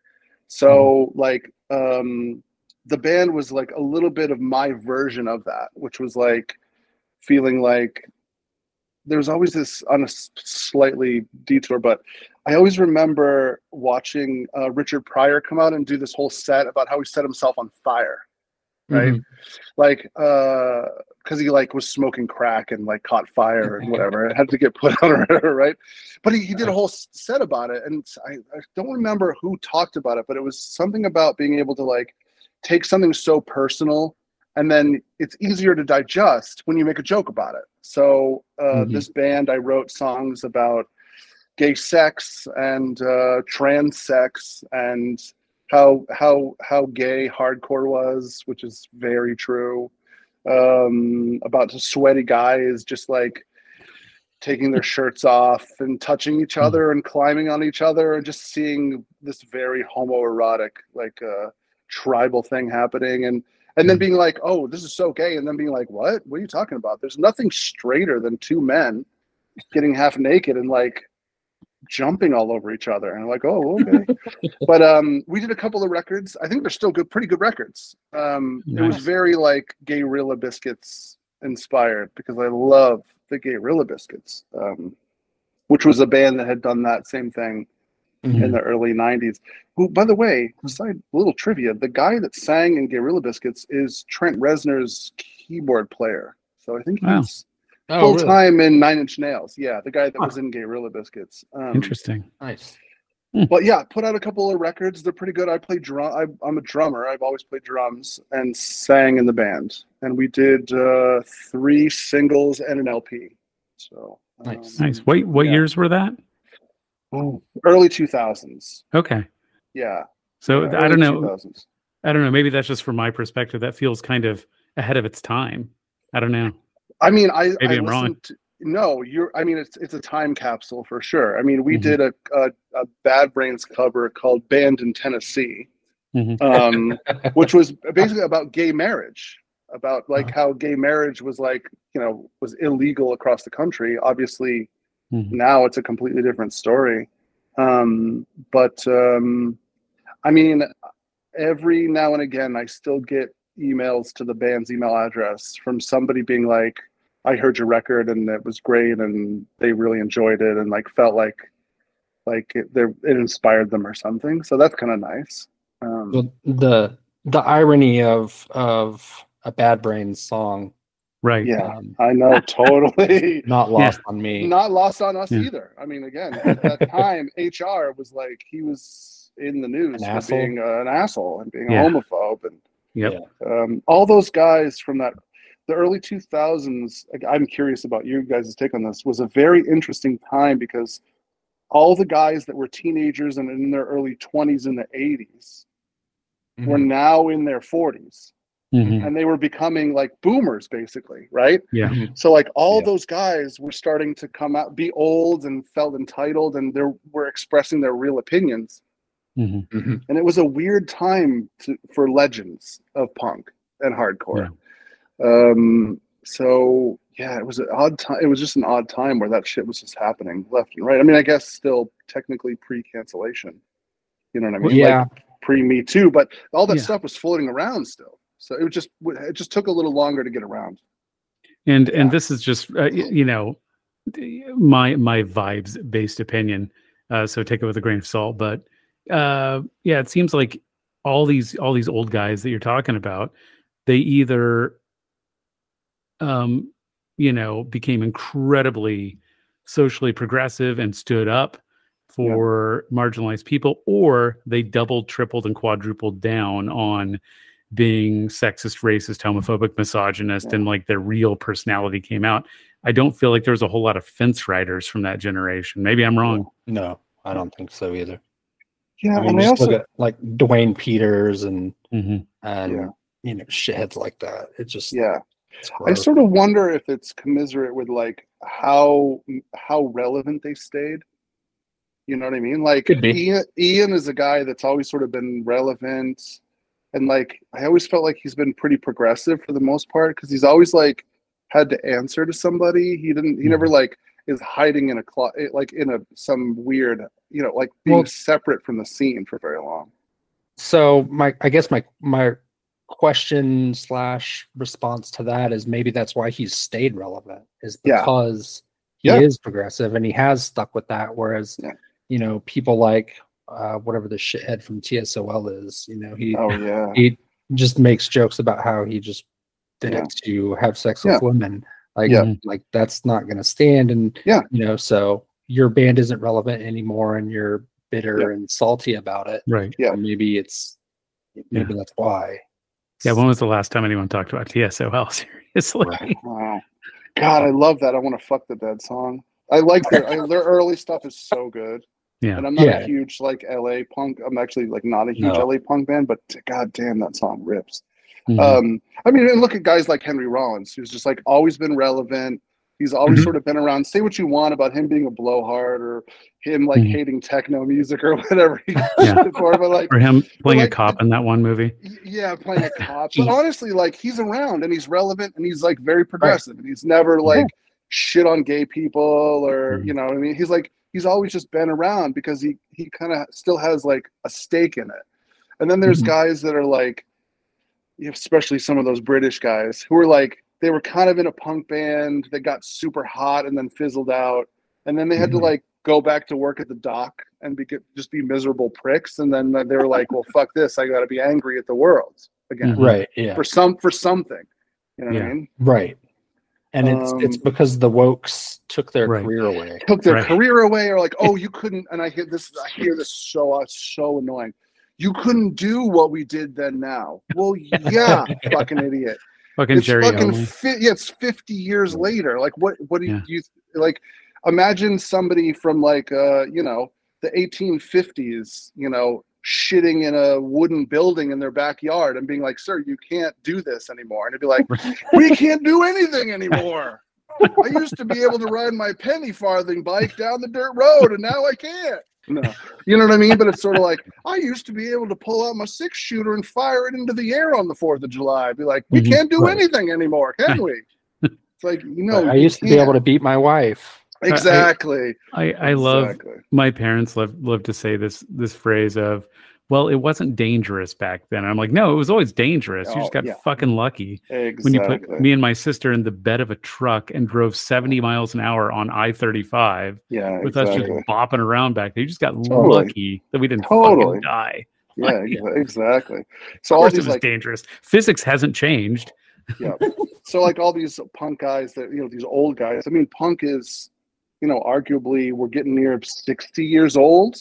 So like um, the band was like a little bit of my version of that, which was like feeling like there's always this on a s- slightly detour, but I always remember watching uh, Richard Pryor come out and do this whole set about how he set himself on fire, right? Mhm. Like, uh, because he like was smoking crack and like caught fire and whatever, and had to get put on, right? But he, he did a whole s- set about it, and I, I don't remember who talked about it, but it was something about being able to like take something so personal and then it's easier to digest when you make a joke about it. So uh, Mhm. this band, I wrote songs about gay sex and uh, trans sex and how how how gay hardcore was, which is very true. Um, about the sweaty guys just like taking their shirts off and touching each other and climbing on each other and just seeing this very homoerotic like uh, tribal thing happening and and then Mhm. being like, oh, this is so gay, and then being like, what? What are you talking about? There's nothing straighter than two men getting half naked and like jumping all over each other. And I'm like, oh, okay. But um, we did a couple of records. I think they're still good, pretty good records. Um, It was Nice. very like Gayrilla Biscuits inspired because I love the Gayrilla Biscuits, um, which was a band that had done that same thing Mhm. in the early nineties. Who, by the way, side little trivia, the guy that sang in Gayrilla Biscuits is Trent Reznor's keyboard player. So I think Wow. he's Oh, full really? time in Nine Inch Nails. Yeah, the guy that Huh. was in Gayrilla Biscuits. Um, Interesting. Nice. but yeah, put out a couple of records. They're pretty good. I play drum. I, I'm a drummer. I've always played drums and sang in the band. And we did uh, three singles and an L P. So um, Nice. Nice. What what Yeah. years were that? early two thousands. Okay. Yeah. So yeah, I early don't know. two thousands. I don't know. Maybe that's just from my perspective. That feels kind of ahead of its time. I don't know. I mean, I, Maybe I I'm wrong. listened to, no, you're, I mean, it's, it's a time capsule for sure. I mean, we Mhm. did a, a, a Bad Brains cover called Band in Tennessee, Mhm. um, which was basically about gay marriage, about like Uh-huh. how gay marriage was like, you know, was illegal across the country. Obviously, Mhm. now it's a completely different story. Um, but um, I mean, every now and again, I still get emails to the band's email address from somebody being like, I heard your record and it was great and they really enjoyed it and like felt like like it, it inspired them or something. So that's kind of nice. Um, Well, the the irony of of a Bad Brains song, Right. yeah, um, I know, totally. not lost on me. Not lost on us Yeah. either. I mean, again, at that time, H R was like, he was in the news An for asshole? being uh, an asshole and being Yeah. a homophobe. And Yep. Yeah. Um, all those guys from that, the early two thousands, like, I'm curious about you guys' take on this, was a very interesting time because all the guys that were teenagers and in their early twenties in the eighties were Mhm. now in their forties. Mhm. And they were becoming like boomers, basically, right? Yeah. Mhm. So like all Yeah. those guys were starting to come out, be old and felt entitled, and they were expressing their real opinions. Mhm. Mhm. And it was a weird time to, for legends of punk and hardcore. Um, so yeah, it was an odd time. It was just an odd time where that shit was just happening left and right. I mean, I guess still technically pre-cancellation. You know what I mean? Yeah. Like pre-Me Too, but all that Yeah. stuff was floating around still. So it was just it just took a little longer to get around. And Yeah. and this is just uh, y- you know my my vibes based opinion. Uh, so take it with a grain of salt. But uh, yeah, it seems like all these all these old guys that you're talking about, they either um, you know became incredibly socially progressive and stood up for marginalized people, or they doubled, tripled, and quadrupled down on being sexist, racist, homophobic, misogynist, Yeah. and like their real personality came out. I don't feel like there was a whole lot of fence riders from that generation. Maybe I'm wrong. No, I don't think so either. Yeah, I mean, and I just also look at like Dwayne Peters and Mhm. and Yeah. you know shitheads like that. It just yeah. it's I gross. sort of wonder if it's commiserate with like how how relevant they stayed. You know what I mean? Like Could be. Ian, Ian is a guy that's always sort of been relevant, and like I always felt like he's been pretty progressive for the most part because he's always like had to answer to somebody. He didn't. He never Mhm. like is hiding in a clo- like in a some weird you know like being Well- separate from the scene for very long. So my I guess my my question slash response to that is maybe that's why he's stayed relevant is Yeah. because he Yeah. is progressive and he has stuck with that. Whereas Yeah. you know people like uh, whatever the shithead from T S O L is, you know he Oh yeah, he just makes jokes about how he just did Yeah. it to have sex Yeah. with women. Like Yeah. like that's not going to stand. And Yeah. you know so your band isn't relevant anymore and you're bitter Yeah. and salty about it. Right. Yeah. Or maybe it's maybe that's why. Yeah. When was the last time anyone talked about T S O L? Seriously. Right. wow. God, I love that. I want to fuck the dead song. I like their I, their early stuff is so good. Yeah. And I'm not Yeah. a huge like L A punk. I'm actually like not a huge No. L A punk band, but god damn that song rips. Mhm. Um, I mean, and look at guys like Henry Rollins, who's just like always been relevant. He's always Mhm. sort of been around. Say what you want about him being a blowhard or him like Mhm. hating techno music or whatever he Yeah. before, but like Or him playing like, a cop in that one movie. y- yeah, playing a cop. He- But honestly, like he's around and he's relevant and he's like very progressive and he's never like shit on gay people or Mhm. you know what I mean. He's like he's always just been around because he he kind of still has like a stake in it. And then there's Mhm. guys that are like, especially some of those British guys who were like they were kind of in a punk band that got super hot and then fizzled out, and then they had Mhm. to like go back to work at the dock and be just be miserable pricks, and then they were like, well, fuck this, I got to be angry at the world again Mhm. Right. Yeah. for some for something. You know what Yeah. I mean? Right. And it's it's Um, because the wokes took their Right. career away. Took their Right. career away, or like, oh, you couldn't. And I hear this. I hear this so uh, so annoying. You couldn't do what we did then. Now, well, yeah, fucking idiot. Fucking It's Jerry fucking only. fi- yeah, it's fifty years Right. later. Like, what? What do you, Yeah. do you like? Imagine somebody from like uh, you know, the eighteen fifties, you know, shitting in a wooden building in their backyard and being like, "Sir, you can't do this anymore." And it'd be like, "We can't do anything anymore. I used to be able to ride my penny farthing bike down the dirt road, and now I can't." No, you know what I mean? But it's sort of like I used to be able to pull out my six shooter and fire it into the air on the Fourth of July. I'd be like, we Mhm. can't do Right. anything anymore, can we? It's like you know, I you used to be able can't. to beat my wife. exactly. I, I love Exactly. my parents love love to say this this phrase of, well, it wasn't dangerous back then. I'm like, no, it was always dangerous. You just Oh, got yeah. fucking lucky Exactly. when you put me and my sister in the bed of a truck and drove seventy miles an hour on I thirty-five yeah, with us exactly. just bopping around back there. You just got Totally. lucky that we didn't Totally. fucking die. Yeah, Yeah. exa- exactly. So Of all course, it these was like dangerous. Physics hasn't changed. yeah. So like all these punk guys that you know these old guys. I mean, punk is you know arguably we're getting near sixty years old.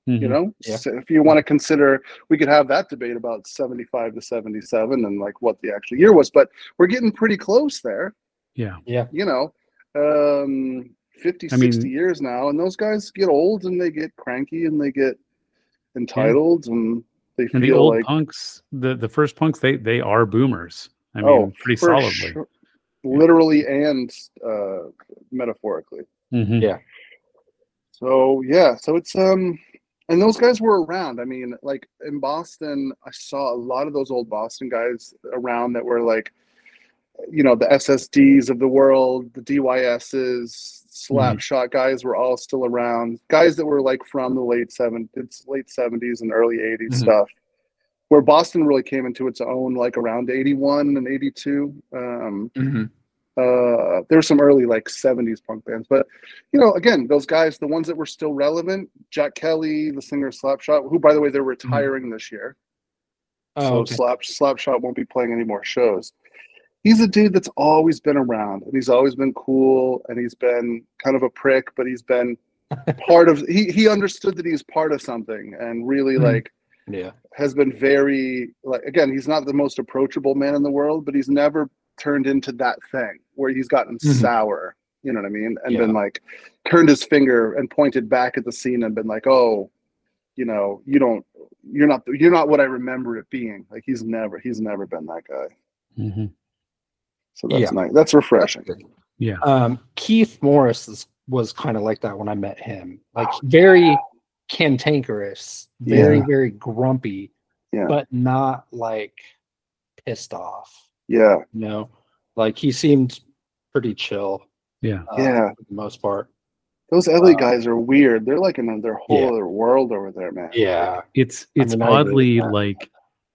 You Mhm. know, Yeah. so if you want to consider, we could have that debate about seventy-five to seventy-seven and like what the actual year was, but we're getting pretty close there. Yeah. Yeah. You know, um, fifty, I sixty mean- years now, and those guys get old and they get cranky and they get entitled and they And the feel old like, punks, the the first punks, they they are boomers. I mean, oh, pretty for solidly. sure, literally and uh, metaphorically. Mhm. Yeah. So yeah, so it's um, and those guys were around. I mean, like in Boston, I saw a lot of those old Boston guys around that were like, you know, the S S Ds of the world, the D Y Ss, Slapshot guys were all still around. Guys that were like from the late seventies, late seventies and early eighties Mhm. stuff. Where Boston really came into its own, like around eighty-one and eighty-two. Um, Mm-hmm. uh, there were some early like seventies punk bands, but you know, again, those guys, the ones that were still relevant, Jack Kelly, the singer Slapshot, who by the way they're retiring mm-hmm. this year, oh, so okay. Slap Slapshot won't be playing any more shows. He's a dude that's always been around, and he's always been cool, and he's been kind of a prick, but he's been part of. He he understood that he's part of something, and really mm-hmm. like. Yeah, has been very like again, he's not the most approachable man in the world, but he's never turned into that thing where he's gotten mm-hmm. sour, you know what I mean? And yeah. been like turned his finger and pointed back at the scene and been like, oh, you know, you don't you're not you're not what I remember it being. Like he's never he's never been that guy. Mm-hmm. So that's yeah. nice. That's refreshing. That's yeah. Um Keith Morris is, was kind of like that when I met him. Like very cantankerous, very, yeah. very grumpy, yeah. but not like pissed off. Yeah. You know, like he seemed pretty chill. Yeah. Uh, yeah. For the most part. Those L A uh, guys are weird. They're like in their whole yeah. other world over there, man. Yeah. It's it's I mean, oddly like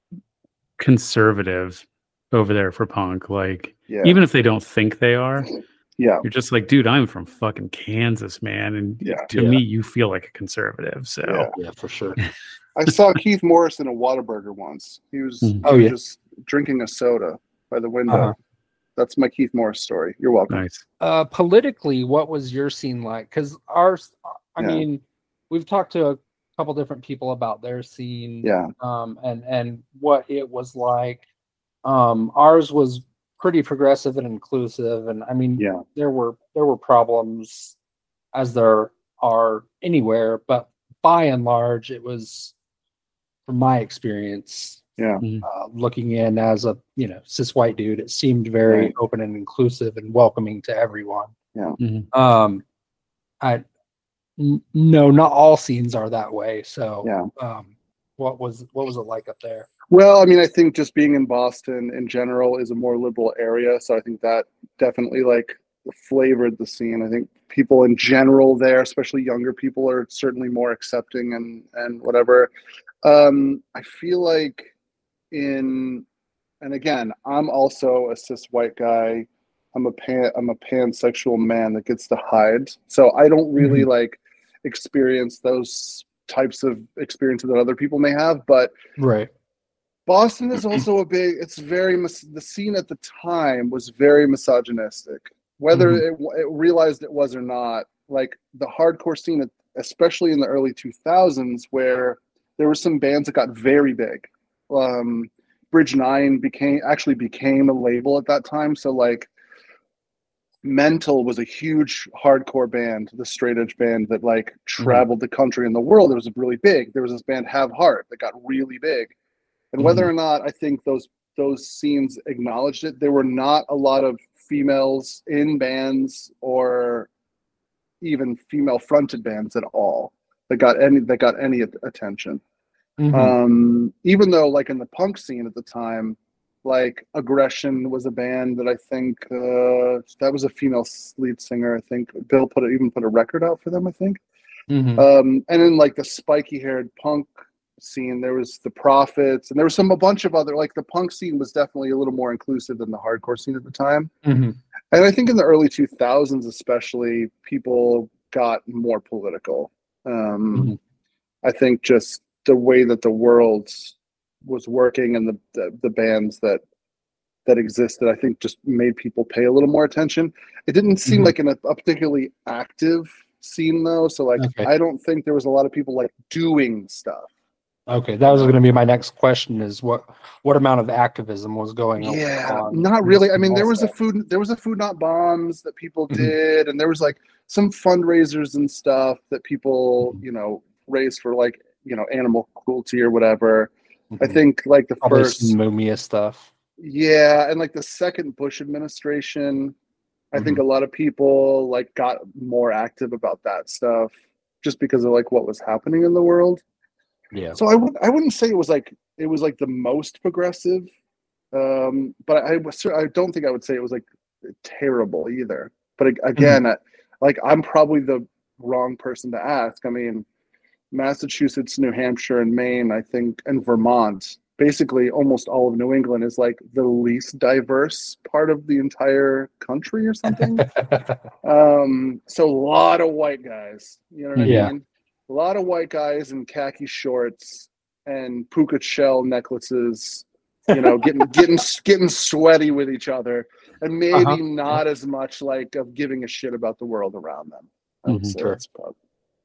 conservative over there for punk. Like yeah. even if they don't think they are. Yeah, you're just like, dude, I'm from fucking Kansas, man, and yeah. to yeah. me, you feel like a conservative. So yeah, yeah for sure. I saw Keith Morris in a Whataburger once. He was, mm-hmm. he oh, was yeah. just drinking a soda by the window. Uh-huh. That's my Keith Morris story. You're welcome. Nice. Uh, politically, what was your scene like? Because ours, I yeah. mean, we've talked to a couple different people about their scene, yeah, um, and and what it was like. Um, ours was pretty progressive and inclusive, and I mean, yeah. there were there were problems as there are anywhere, but by and large, it was, from my experience, yeah, uh, looking in as a you know cis white dude, it seemed very right. open and inclusive and welcoming to everyone. Yeah. Mm-hmm. Um, I n- no, not all scenes are that way. So yeah. Um, what was what was it like up there? Well, I mean, I think just being in Boston in general is a more liberal area, so I think that definitely like flavored the scene. I think people in general there, especially younger people, are certainly more accepting and and whatever. Um, I feel like in, and again, I'm also a cis white guy. I'm a pan, I'm a pansexual man that gets to hide, so I don't really mm-hmm. like experience those types of experiences that other people may have, but right. Boston is also a big, it's very, the scene at the time was very misogynistic, whether mm-hmm. it, it realized it was or not. Like the hardcore scene, especially in the early two thousands, where there were some bands that got very big. Um, Bridge Nine became, actually became a label at that time. So like Mental was a huge hardcore band, the straight edge band that like traveled mm-hmm. the country and the world. It was really big. There was this band Have Heart that got really big. And whether mm-hmm. or not I think those those scenes acknowledged it, there were not a lot of females in bands or even female fronted bands at all that got any that got any attention. Mm-hmm. Um, even though like in the punk scene at the time, like Aggression was a band that I think uh, that was a female lead singer. I think Bill put a, even put a record out for them. I think, mm-hmm. um, and then like the spiky haired punk scene, there was the Prophets, and there was some a bunch of other, like the punk scene was definitely a little more inclusive than the hardcore scene at the time. Mm-hmm. And I think in the early two thousands especially, people got more political. um mm-hmm. I think just the way that the world was working and the, the the bands that that existed, I think just made people pay a little more attention. It didn't seem mm-hmm. like in a, a particularly active scene though, so like Okay. I don't think there was a lot of people like doing stuff. Okay, that was going to be my next question: is what what amount of activism was going Yeah, on? not really. I mean, there was a Also. food there was a food not bombs that people Mhm. did, and there was like some fundraisers and stuff that people, Mhm. you know, raised for like, you know, animal cruelty or whatever. I Mhm. think like the Probably first some Mumia stuff. yeah, and like the second Bush administration, I think Mhm. a lot of people like got more active about that stuff just because of like what was happening in the world. Yeah. So I would I wouldn't say it was like it was like the most progressive, um, but I was I don't think I would say it was like terrible either. But ag- again, I, like I'm probably the wrong person to ask. I mean, Massachusetts, New Hampshire, and Maine, I think, and Vermont, basically almost all of New England is like the least diverse part of the entire country or something. Um, so a lot of white guys, you know what Yeah. I mean? A lot of white guys in khaki shorts and puka shell necklaces, you know, getting getting getting sweaty with each other, and maybe Uh-huh. not as much like of giving a shit about the world around them. I would Mhm. say Sure. that's probably.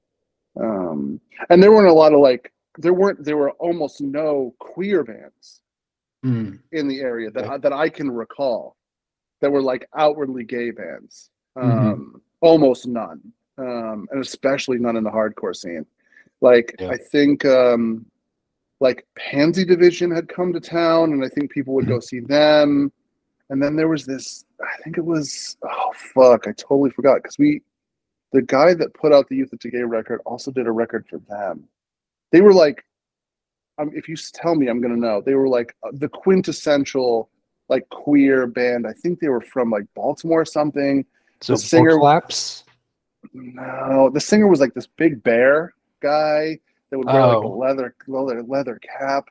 Um, and there weren't a lot of like there weren't there were almost no queer bands Mm. in the area that Okay. I, that I can recall that were like outwardly gay bands. Um, Mhm. Almost none, um, and especially none in the hardcore scene. Like Yeah. I think um, like Pansy Division had come to town, and I think people would go see them. And then there was this, I think it was, oh fuck, I totally forgot because we, the guy that put out the Youth of Gay record also did a record for them. They were like, um, if you tell me, I'm gonna know. They were like uh, the quintessential like queer band. I think they were from like Baltimore or something. So The singer, Collapse. no, the singer was like this big bear guy that would wear like a Oh. leather leather leather cap.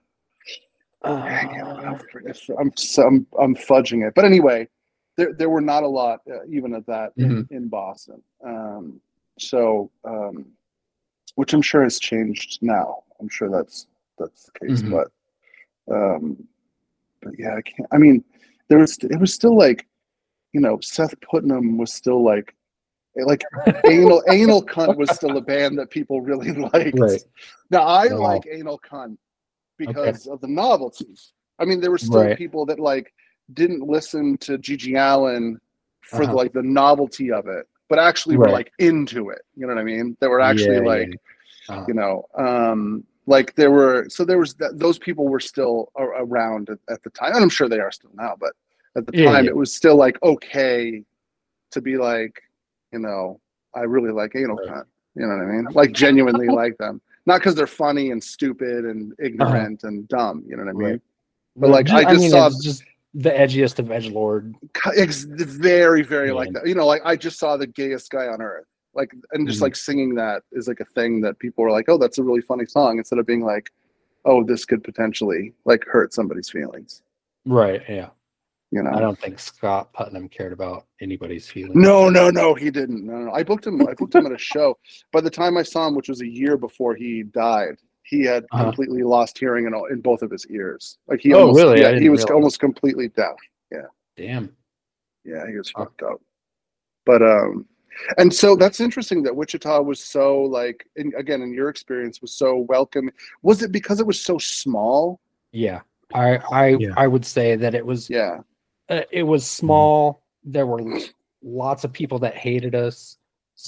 Dang it, Uh, I'm I'm I'm fudging it, but anyway, there there were not a lot uh, even at that in Mhm. in Boston. Um, so, um, which I'm sure has changed now. I'm sure that's that's the case, Mhm. but um, but yeah, I can't. I mean, there was it was still like, you know, Seth Putnam was still like like anal anal cunt was still a band that people really liked. Right. Now I Wow. like anal cunt Okay. because of the novelties. I mean, there were still Right. people that like didn't listen to Gigi Allen for Uh-huh. like the novelty of it, but actually were Right. like into it. You know what I mean? They were actually Yeah. like, Yeah. Uh-huh. you know, um, like there were. So there was that. Those people were still a- around at, at the time, and I'm sure they are still now. But at the Yeah. time, Yeah. it was still like okay to be like, you know, I really like anal Right. cunt. You know what I mean? Like genuinely like them, not because they're funny and stupid and ignorant and dumb. You know what I mean? Right. But like Ju- I I just mean, saw it's just the edgiest of edgelord. it's very very like Man. that. You know, like I just saw the gayest guy on earth. Like and just Mhm. like singing that is like a thing that people are like, oh, that's a really funny song, instead of being like, oh, this could potentially like hurt somebody's feelings. Right. Yeah. You know? I don't think Scott Putnam cared about anybody's feelings. No, no, no, he didn't. No, no. I booked him. I booked him at a show. By the time I saw him, which was a year before he died, he had Uh-huh. completely lost hearing in, all, in both of his ears. Like he Oh, almost, really? I yeah, he didn't was realize. almost completely deaf. Damn. Yeah, he was Huh. fucked up. But um, and so that's interesting that Wichita was so like, in, again, in your experience, was so welcoming. Was it because it was so small? Yeah. I I Yeah. I would say that it was Yeah, uh, it was small. There were lots of people that hated us,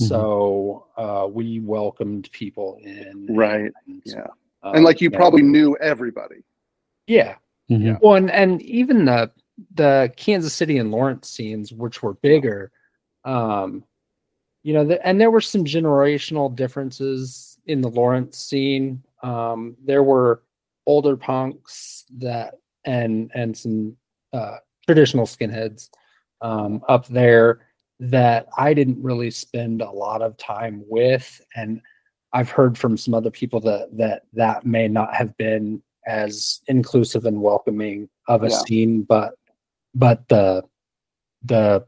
so uh, we welcomed people in. right. And, Yeah, uh, and like you know, probably knew everybody. yeah. Mhm. Yeah. Well, and, and even the the Kansas City and Lawrence scenes, which were bigger, um, you know, the, and there were some generational differences in the Lawrence scene. Um, there were older punks that and and some uh, traditional skinheads um, up there that I didn't really spend a lot of time with, and I've heard from some other people that that that may not have been as inclusive and welcoming of a Yeah. scene, but but the the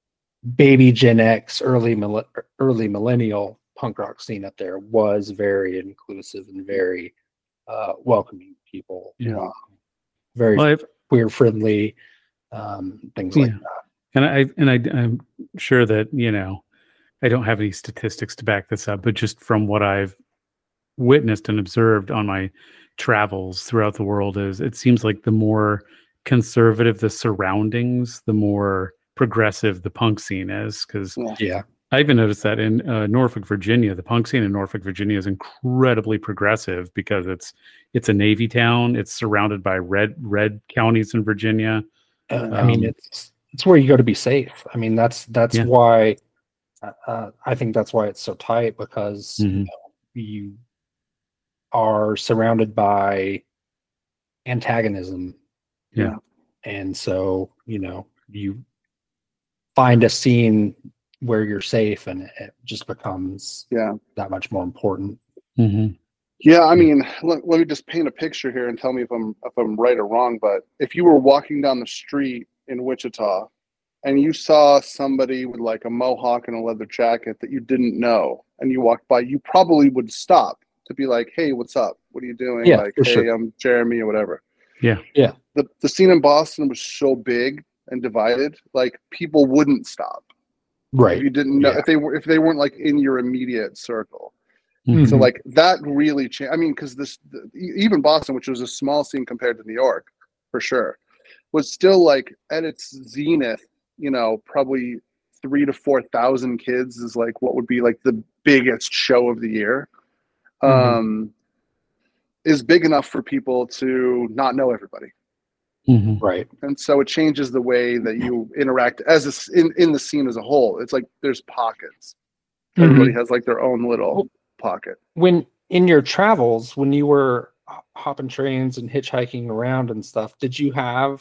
baby Gen X, early mille- early millennial punk rock scene up there was very inclusive and very uh, welcoming people. Yeah. Um, very Well, I've, queer friendly, um, things like Yeah. that. and I and I I'm sure that, you know, I don't have any statistics to back this up, but just from what I've witnessed and observed on my travels throughout the world, is it seems like the more conservative the surroundings, the more progressive the punk scene is. Because Yeah. Yeah. I even noticed that in uh, Norfolk, Virginia, the punk scene in Norfolk, Virginia is incredibly progressive because it's it's a Navy town. It's surrounded by red red counties in Virginia. Uh, I mean, Um, it's it's where you go to be safe. I mean, that's that's Yeah. why uh, I think that's why it's so tight, because you Mhm. know, you are surrounded by antagonism, Yeah. and so you know you find a scene where you're safe, and it just becomes Yeah. that much more important. hmm Yeah, I mean, let, let me just paint a picture here and tell me if I'm if I'm right or wrong. But if you were walking down the street in Wichita and you saw somebody with like a mohawk and a leather jacket that you didn't know, and you walked by, you probably would stop to be like, "Hey, what's up? What are you doing?" Yeah, like, for "Hey, sure. I'm Jeremy," or whatever. Yeah. The the scene in Boston was so big and divided, like people wouldn't stop if Right. you didn't know Yeah. if they were if they weren't like in your immediate circle. Mhm. So Mhm. like that really changed. I mean, because this the, even Boston, which was a small scene compared to New York, for sure, was still like at its zenith. You know, probably three to four thousand kids is like what would be like the biggest show of the year. Mhm. Um, is big enough for people to not know everybody, Mhm. Right. and so it changes the way that you interact as a s in in the scene as a whole. It's like there's pockets. Everybody has like their own little Well, pocket. when in your travels, when you were h- hopping trains and hitchhiking around and stuff, did you have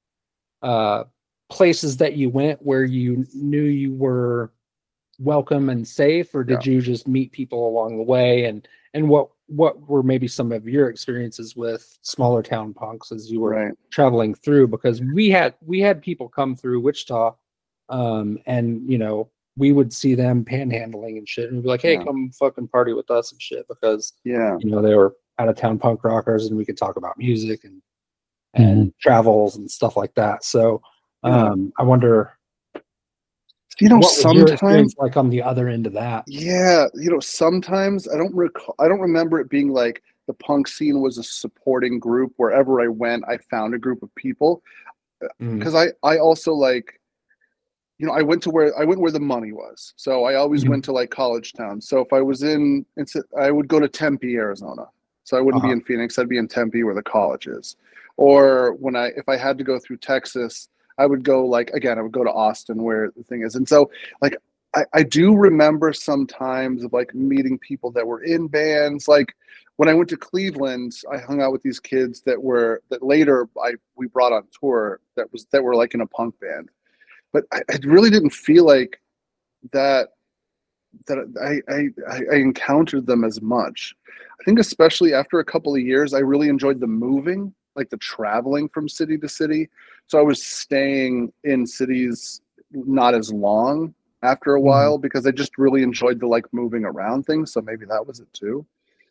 uh places that you went where you knew you were welcome and safe, or Yeah. did you just meet people along the way? and and what what were maybe some of your experiences with smaller town punks as you were Right. traveling through? Because we had we had people come through Wichita, um and you know we would see them panhandling and shit, and we'd be like, hey, Yeah. come fucking party with us and shit, because Yeah. you know they were out of town punk rockers, and we could talk about music and and travels and stuff like that. So Yeah. um I wonder, You know, what was your sometimes, experience like on the other end of that? yeah, you know, sometimes I don't recall, I don't remember it being like the punk scene was a supporting group. Wherever I went, I found a group of people. Mm. Because I, I also like, you know, I went to where I went where the money was. So I always Mhm. went to like college towns. So if I was in, in I would go to Tempe, Arizona. So I wouldn't be Uh-huh. in Phoenix. I'd be in Tempe where the college is. Or when I, if I had to go through Texas, I would go like, again, I would go to Austin where the thing is. And so like, I, I do remember sometimes of like meeting people that were in bands. Like when I went to Cleveland, I hung out with these kids that were, that later I, we brought on tour that was, that were like in a punk band. But I, I really didn't feel like that, that I, I, I encountered them as much. I think especially after a couple of years, I really enjoyed the moving, like the traveling from city to city. So I was staying in cities not as long after a Mhm. while because I just really enjoyed the like moving around things. So maybe that was it too.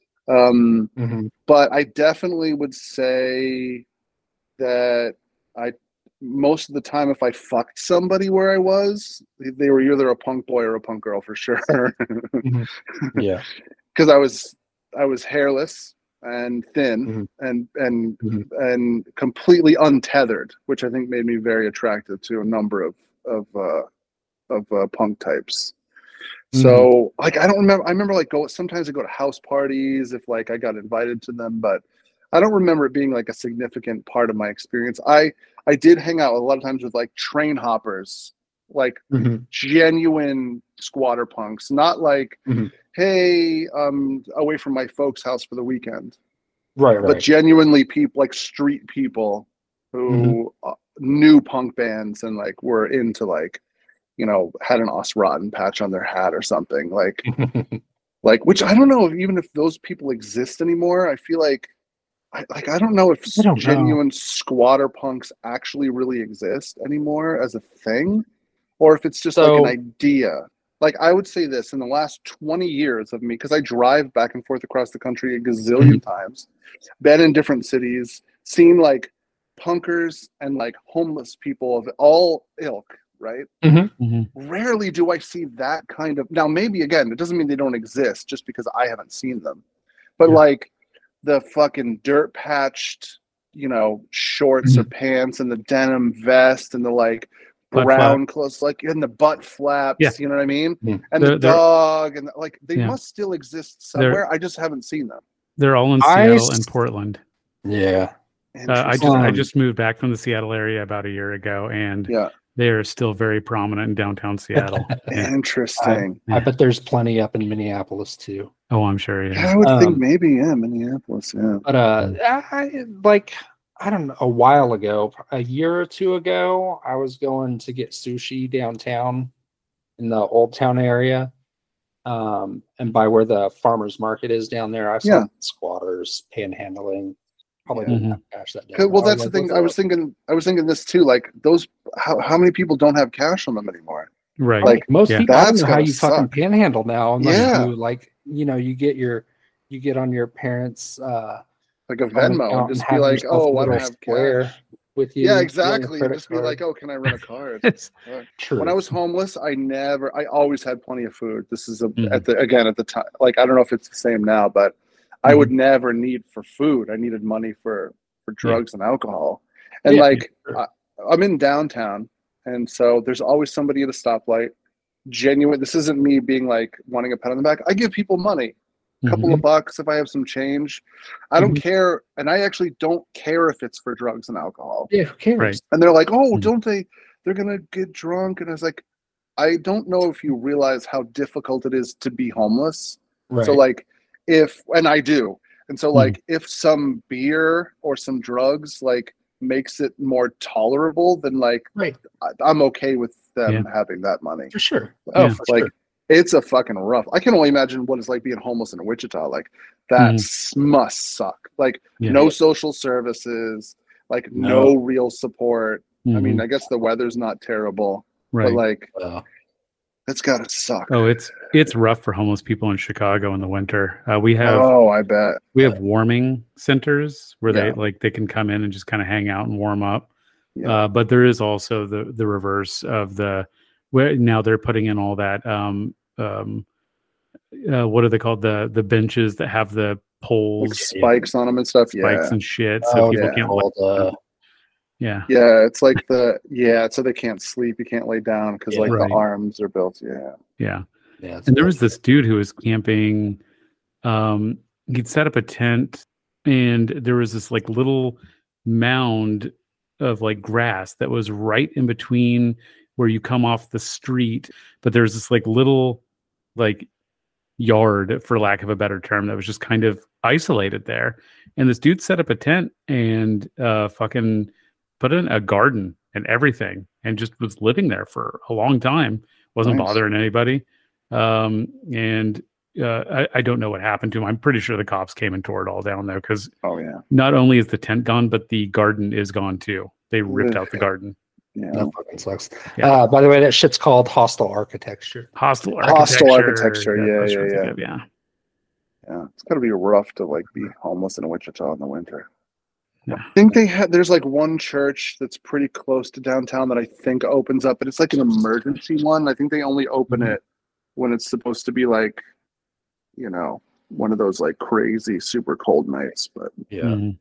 Um, Mhm. but I definitely would say that I most of the time if I fucked somebody where I was, they were either a punk boy or a punk girl for sure. Mhm. Yeah. Because I was I was hairless and thin Mhm. and and Mhm. and completely untethered, which I think made me very attractive to a number of of uh, of uh, punk types. Mhm. So like I don't remember. I remember like go sometimes I go to house parties if like I got invited to them, but I don't remember it being like a significant part of my experience. I I did hang out a lot of times with like train hoppers, like Mhm. genuine squatter punks, not like, Mhm. hey, um, away from my folks' house for the weekend, Right, but right. genuinely people like street people Mhm. who uh, knew punk bands and like were into like, you know, had an Osrotten patch on their hat or something like, like, which I don't know if even if those people exist anymore. I feel like, I, like, I don't know if I don't know. genuine squatter punks actually really exist anymore as a thing, or if it's just like an So idea. Like, I would say this in the last twenty years of me, because I drive back and forth across the country a gazillion times, been in different cities, seen like punkers and like homeless people of all ilk right? Mm-hmm. Mm-hmm. Rarely do I see that kind of. Now, maybe again, it doesn't mean they don't exist just because I haven't seen them, but Yeah. like the fucking dirt patched, you know, shorts Mm-hmm. or pants and the denim vest and the like Butt brown clothes, like in the butt flaps. Yeah. You know what I mean? Mm. And They're- the they're- dog and like they Yeah. must still exist somewhere. I just haven't seen them. They're all in I Seattle s- and Portland. Yeah. Uh, I just Interesting. I Um, just moved back from the Seattle area about a year ago, and Yeah. they are still very prominent in downtown Seattle. Yeah. Interesting. I bet there's plenty up in Minneapolis too. Oh, I'm sure. Yeah, Yeah. I would think Um, maybe yeah, Minneapolis. Yeah. But uh, I, like I don't know, a while ago, a year or two ago, I was going to get sushi downtown in the Old Town area, um, and by where the farmers market is down there, I saw Yeah. squatters panhandling. Probably Yeah. didn't have cash that day. 'Cause- Well, but I that's was the like, thing. what's I was up? thinking. I was thinking this too. Like those. How how many people don't have cash on them anymore? Right. like, Like most yeah. people, I don't That's know how gotta you fucking suck. panhandle now, unless Yeah. you like, you know, you get your, you get on your parents' uh, Like a phone Venmo account and just and be have like, yourself a oh, I little don't have square cash. with you. Yeah, your exactly. credit Just be card. like, oh, can I rent a car? True. When I was homeless, I never. I always had plenty of food. This is a, Mhm. at the again at the time. Like I don't know if it's the same now, but I would never need for food. I needed money for for drugs and alcohol. And Yeah, like sure. I, I'm in downtown, and so there's always somebody at a stoplight. Genuine. This isn't me being like wanting a pat on the back. I give people money, a couple of bucks if I have some change. I don't Mhm. care, and I actually don't care if it's for drugs and alcohol. Yeah, who cares? Right. And they're like, oh, Mhm. don't they? They're gonna get drunk. And I was like, I don't know if you realize how difficult it is to be homeless. Right. So like, if and I do, and so Mhm. like, if some beer or some drugs like makes it more tolerable, then like right. I, I'm okay with them Yeah. having that money. For sure. Like, Oh, Yeah. for like sure. it's a fucking rough. I can only imagine what it's like being homeless in Wichita. Like that s- must suck. Like Yeah. no social services, like no, real support. I mean, Mhm. I guess the weather's not terrible, right. but like Well, it's gotta suck. Oh, it's it's rough for homeless people in Chicago in the winter. Uh, we have Oh, I bet. we have warming centers where Yeah. they like they can come in and just kind of hang out and warm up. Yeah. Uh, but there is also the the reverse of the where now they're putting in all that um um uh, what are they called, the the benches that have the Like poles, spikes on them and stuff. spikes Yeah. and shit, so oh, people yeah. can't. Lay called, uh, down. Yeah. Yeah, it's like the yeah, so they can't sleep. You can't lay down because Yeah. like Right. the arms are built. Yeah. Yeah. yeah, it's And there bad. was this dude who was camping. Um, he'd set up a tent, and there was this like little mound of like grass that was right in between where you come off the street. But there's this like little like yard, for lack of a better term, that was just kind of isolated there. And this dude set up a tent and uh, fucking put in a garden and everything, and just was living there for a long time. Wasn't Nice. bothering anybody. Um, and uh, I, I don't know what happened to him. I'm pretty sure the cops came and tore it all down though, because Oh yeah. not only is the tent gone, but the garden is gone too. They ripped out the garden. Yeah. That fucking sucks. Yeah. Uh, by the way, that shit's called hostile architecture. Hostile architecture. Hostile architecture, That's yeah, what I was yeah, trying to think yeah. of, yeah. Yeah. It's gotta be rough to like be homeless in Wichita in the winter. Yeah. I think they had there's like one church that's pretty close to downtown that I think opens up, but it's like an emergency one. I think they only open Mhm. it when it's supposed to be like, you know, one of those like crazy super cold nights. But Yeah. Mhm.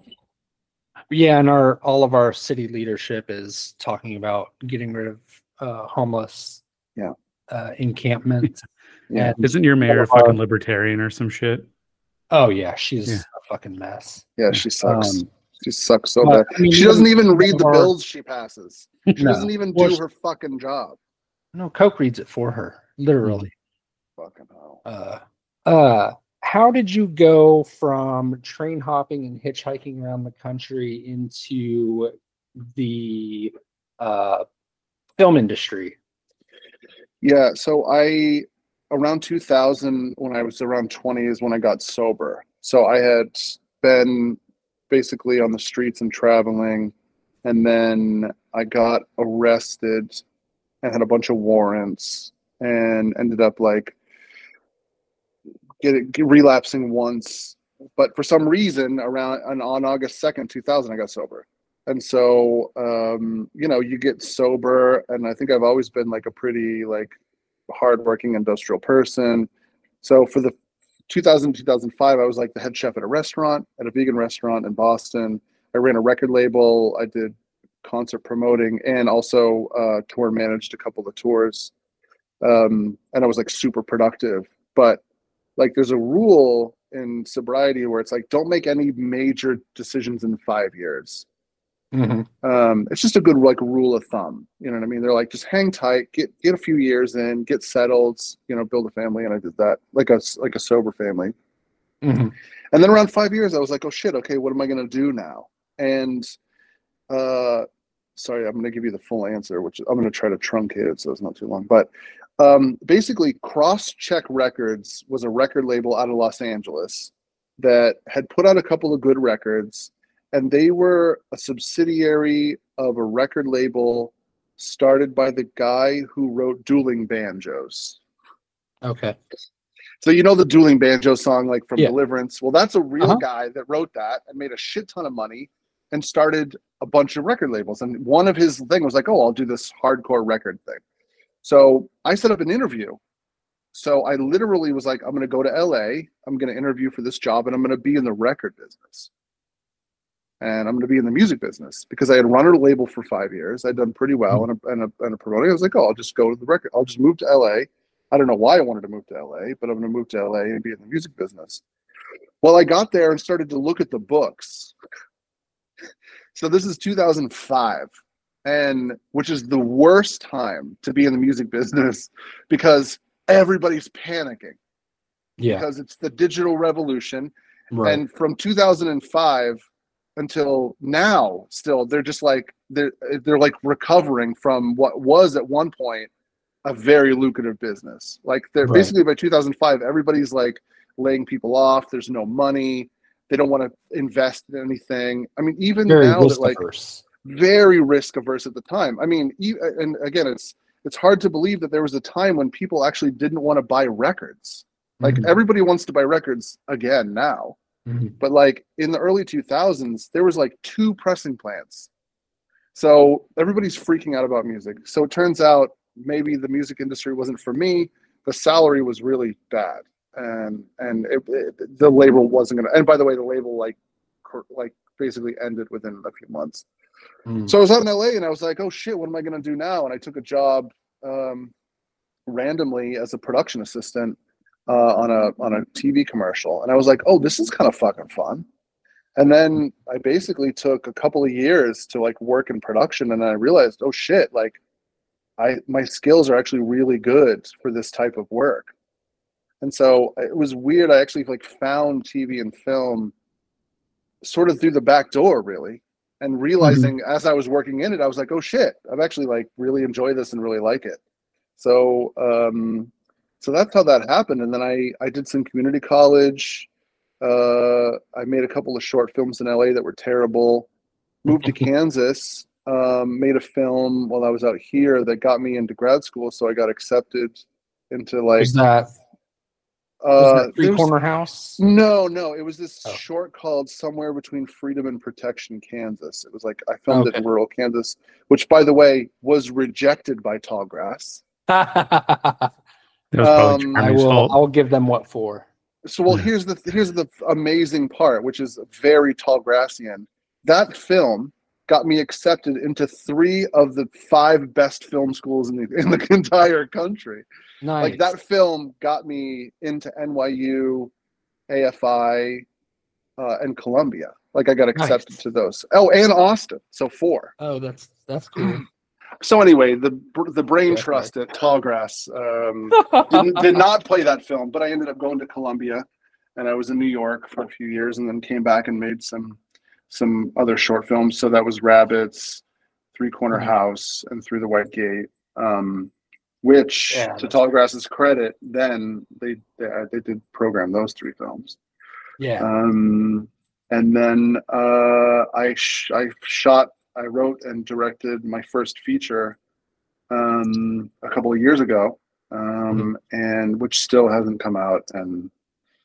Yeah, and our all of our city leadership is talking about getting rid of uh, homeless Yeah. uh, encampments. Yeah. And- Isn't your mayor a Uh, fucking libertarian or some shit? oh yeah, she's Yeah. a fucking mess. yeah, she sucks. Um, She sucks so but, bad. I mean, She doesn't even even read the our- bills she passes. She No. doesn't even Well, do she- her fucking job. No, Coke reads it for her, literally. Fucking hell. Uh, uh, how did you go from train hopping and hitchhiking around the country into the uh, film industry? Yeah, so I around two thousand, when I was around twenty, is when I got sober. So I had been basically on the streets and traveling, and then I got arrested and had a bunch of warrants and ended up like getting relapsing once. But for some reason, around on, on August second, two thousand, I got sober. And so, um, you know, you get sober, and I think I've always been like a pretty like hardworking industrial person. So for the two thousand, two thousand five, I was like the head chef at a restaurant, at a vegan restaurant in Boston. I ran a record label. I did concert promoting and also uh, tour managed a couple of tours. Um, and I was like super productive. But like there's a rule in sobriety where it's like, don't make any major decisions in five years. Mm-hmm. Um, it's just a good like rule of thumb. You know what I mean? They're like, just hang tight, get get a few years in, get settled, you know, build a family. And I did that like a like a sober family. Mm-hmm. And then around five years, I was like, oh shit, okay, what am I gonna do now? And uh, sorry, I'm gonna give you the full answer, which I'm gonna try to truncate it so it's not too long. But um, basically, Cross Check Records was a record label out of Los Angeles that had put out a couple of good records. And they were a subsidiary of a record label started by the guy who wrote Dueling Banjos. Okay. So you know the Dueling Banjo song, like from Yeah. Deliverance? Well, that's a real Uh-huh. guy that wrote that and made a shit ton of money and started a bunch of record labels. And one of his thing was like, oh, I'll do this hardcore record thing. So I set up an interview. So I literally was like, I'm going to go to L A. I'm going to interview for this job, and I'm going to be in the record business. And I'm going to be in the music business because I had run a label for five years. I'd done pretty well and a, and, a, and a promoting. I was like, oh, I'll just go to the record. I'll just move to L A. I don't know why I wanted to move to L A, but I'm going to move to L A and be in the music business. Well, I got there and started to look at the books. So this is two thousand five, and which is the worst time to be in the music business because everybody's panicking. Yeah. Because it's the digital revolution. Right. And from two thousand five until now, still they're just like they're they're like recovering from what was at one point a very lucrative business. Like they're Right. basically by two thousand five, everybody's like laying people off. There's no money. They don't want to invest in anything. I mean, even Very now risk that like averse. very risk averse at the time. I mean, e- and again, it's it's hard to believe that there was a time when people actually didn't want to buy records. Like Mhm. everybody wants to buy records again now. Mhm. But like in the early two thousands, there was like two pressing plants. So everybody's freaking out about music. So it turns out maybe the music industry wasn't for me. The salary was really bad, and and it, it, the label wasn't gonna. And by the way, the label like cor- like basically ended within a few months. Mhm. So I was out in L A and I was like, oh shit, what am I gonna do now? And I took a job um, randomly as a production assistant uh, on a on a T V commercial, and I was like, oh, this is kind of fucking fun. And then I basically took a couple of years to like work in production, and then I realized, oh shit, like I my skills are actually really good for this type of work. And so it was weird. I actually like found T V and film sort of through the back door, really, and realizing as I was working in it, I was like, oh shit, I've actually like really enjoyed this and really like it. So um, so that's how that happened. And then I I did some community college. Uh, I made a couple of short films in L A that were terrible. Moved to Kansas, um, made a film while I was out here that got me into grad school. So I got accepted into like. Was that, uh, was that Three there was- Corner House? No, no, it was this Oh. short called Somewhere Between Freedom and Protection, Kansas. It was like I filmed it in Okay. rural Kansas, which, by the way, was rejected by Tallgrass. I That was probably Um, Jeremy's will. fault. I'll give them what for. So, well, here's the here's the amazing part, which is very Tallgrassian. That film got me accepted into three of the five best film schools in the in the entire country. Nice. Like that film got me into N Y U, A F I, uh, and Columbia. Like I got accepted Nice. to those. Oh, and Austin. So four. Oh, that's that's cool. So anyway, the the brain Yeah, trust at Tallgrass um, didn't, did not play that film, but I ended up going to Columbia, and I was in New York for a few years, and then came back and made some some other short films. So that was Rabbits, Three Corner Mhm. House, and Through the White Gate. Um, which, Yeah, to that's- Tallgrass's credit, then they they, uh, they did program those three films. Yeah. Um, and then uh, I sh- I shot, I wrote and directed my first feature um, a couple of years ago, um, and which still hasn't come out and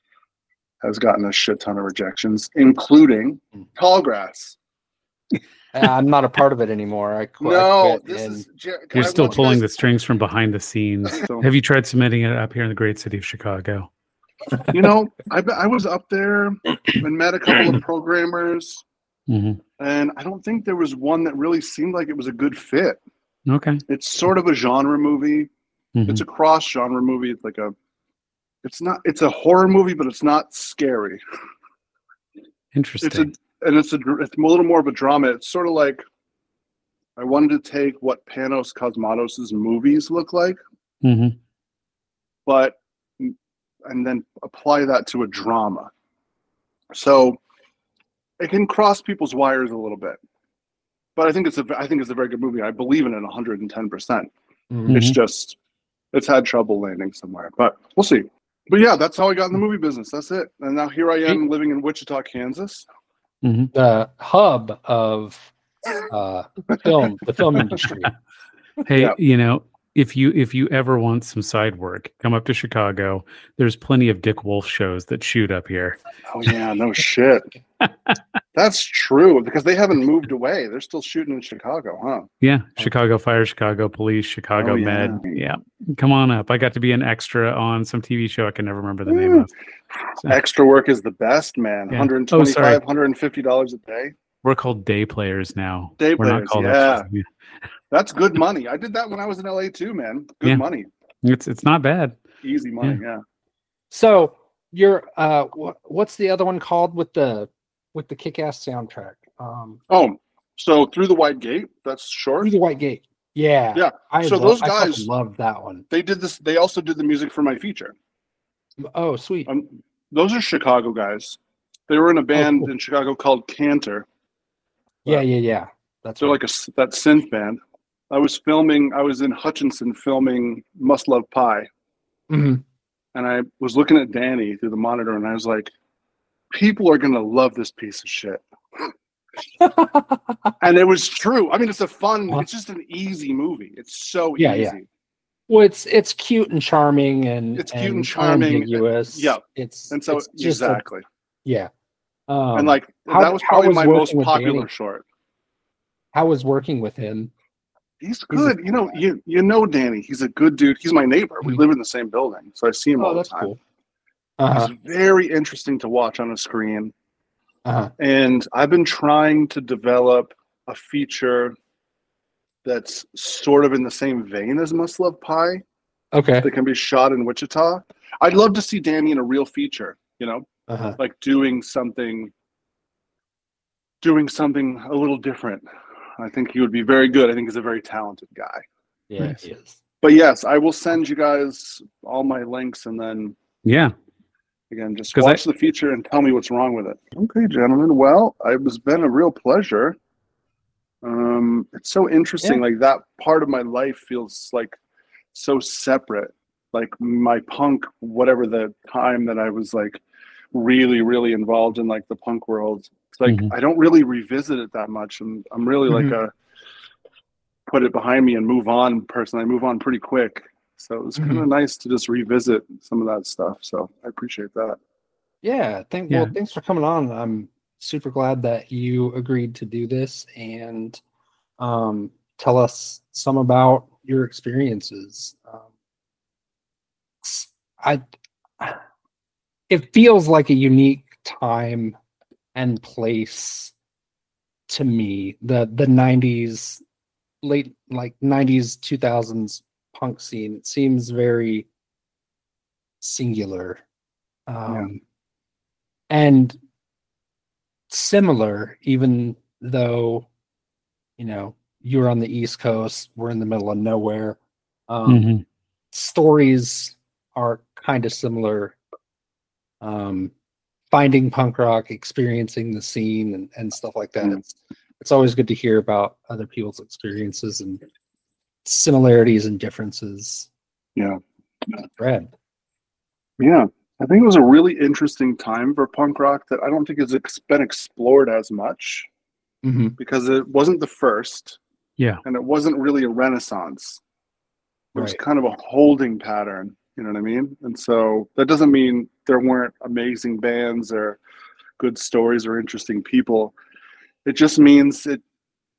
has gotten a shit ton of rejections, including Mm. Tallgrass. I'm not a part of it anymore. I, qu- I No, quit. this and is. Jer- You're I still want you pulling guys- the strings from behind the scenes. So- Have you tried submitting it up here in the great city of Chicago? You know, I be- I was up there and met a couple of programmers, hmm and I don't think there was one that really seemed like it was a good fit. Okay. It's sort of a genre movie. Mhm. It's a cross genre movie. It's like a. It's not. It's a horror movie, but it's not scary. Interesting. It's a and it's a dr- it's a little more of a drama. It's sort of like I wanted to take what Panos Cosmatos's movies look like, hmm but and then apply that to a drama. So it can cross people's wires a little bit, but I think it's a I think it's a very good movie. I believe in it one hundred ten percent. Mhm. It's just it's had trouble landing somewhere, but we'll see. But yeah, that's how I got in the movie business. That's it. And now here I am living in Wichita, Kansas. hmm the hub of uh, film, the film industry. Hey, Yeah. you know, if you if you ever want some side work, come up to Chicago. There's plenty of Dick Wolf shows that shoot up here. Oh yeah, no shit. That's true because they haven't moved away. They're still shooting in Chicago, huh? Yeah, Chicago Fire, Chicago Police, Chicago Oh, yeah. Med. Yeah, come on up. I got to be an extra on some T V show I can never remember the name of. So, Extra work is the best, man. Yeah. one Oh, hundred twenty-five sorry. one hundred fifty dollars a day. we're called day players now. Day we're players, not called yeah. extras. That's good money. I did that when I was in L A too, man. Good Yeah. money. It's it's not bad. Easy money, yeah. So you're uh, what, what's the other one called with the with the kick-ass soundtrack? Um, Oh, so Through the White Gate, that's short. Through the White Gate. Yeah, Yeah. I So lo- those I fucking guys- loved that one. They did this, they also did the music for my feature. Oh, sweet. Um, those are Chicago guys. They were in a band cool. in Chicago called Cantor. Yeah, yeah, yeah. That's They're right. like a s- that synth band. I was filming, I was in Hutchinson filming Must Love Pie. Mhm. And I was looking at Danny through the monitor and I was like, people are going to love this piece of shit. And it was true. I mean, it's a fun, it's just an easy movie. It's so Yeah, easy. yeah. Well, it's it's cute and charming and It's cute and charming. unambiguous. Yeah. it's And so, it's just a- exactly. yeah. Um, and like, how- that was how probably was my working most with popular Danny? short. how was working with him? He's He's a- good. you know, you you know Danny. He's a good dude. He's my neighbor. We Mhm. live in the same building. So I see him all Oh, the that's time. cool. Uh-huh, He's very interesting to watch on a screen. uh-huh. And I've been trying to develop a feature that's sort of in the same vein as Must Love Pie Okay. that can be shot in Wichita. I'd love to see Danny in a real feature, you know, Uh-huh. like doing something doing something a little different. I think he would be very good. I think he's a very talented guy. Yeah, Nice. he is. But yes, I will send you guys all my links and then Yeah. again just 'Cause I- watch the feature and tell me what's wrong with it. Okay, gentlemen. Well, it has been a real pleasure. Um, it's so interesting. Like that part of my life feels like so separate. Like my punk, whatever the time that I was like really, really involved in like the punk world. It's like Mhm. I don't really revisit it that much, and I'm really like Mhm. a put it behind me and move on person. I move on pretty quick, so it was kind of nice to just revisit some of that stuff. So I appreciate that. Yeah, thank Yeah. well, thanks for coming on. I'm super glad that you agreed to do this and um, tell us some about your experiences. Um, s- I it feels like a unique time and place to me. The the nineties, late like nineties, two thousands punk scene. It seems very singular. Um, and similar, even though you know you're on the East Coast, we're in the middle of nowhere. Um, Mhm. Stories are kind of similar. Um, finding punk rock, experiencing the scene, and, and stuff like that. Mm. It's it's always good to hear about other people's experiences and similarities and differences. Yeah. Thread. Yeah, I think it was a really interesting time for punk rock that I don't think has ex- been explored as much Mm-hmm. because it wasn't the first Yeah. and it wasn't really a renaissance. It was Right. kind of a holding pattern, you know what I mean? And so that doesn't mean there weren't amazing bands or good stories or interesting people. It just means it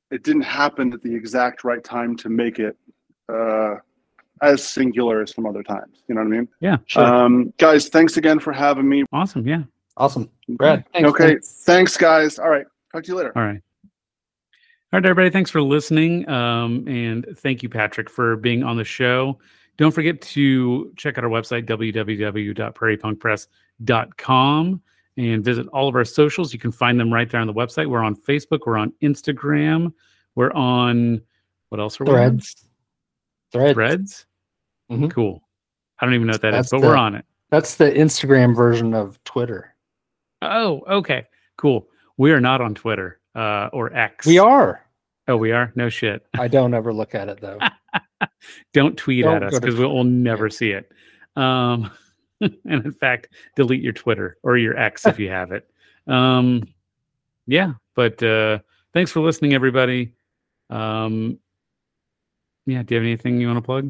it didn't happen at the exact right time to make it uh, as singular as some other times. You know what I mean? Yeah. Sure. Um, guys, thanks again for having me. Awesome. Yeah. Awesome. Brad, thanks, okay. man. Thanks, guys. All right. Talk to you later. All right. All right, everybody. Thanks for listening. Um, and thank you, Patrick, for being on the show. Don't forget to check out our website, w w w dot prairie punk press dot com, and visit all of our socials. You can find them right there on the website. We're on Facebook. We're on Instagram. We're on, what else are we on? Threads. Threads. Threads? Mhm. Cool. I don't even know what that That's is, but the- we're on it. That's the Instagram version of Twitter. Oh, okay. Cool. We are not on Twitter uh, or X. We are. Oh, we are? No shit. I don't ever look at it though. Don't tweet Don't at us go to because we'll Twitter. never see it. Um, and in fact, delete your Twitter or your X if you have it. Um, yeah, but uh, thanks for listening, everybody. Um, yeah, do you have anything you want to plug?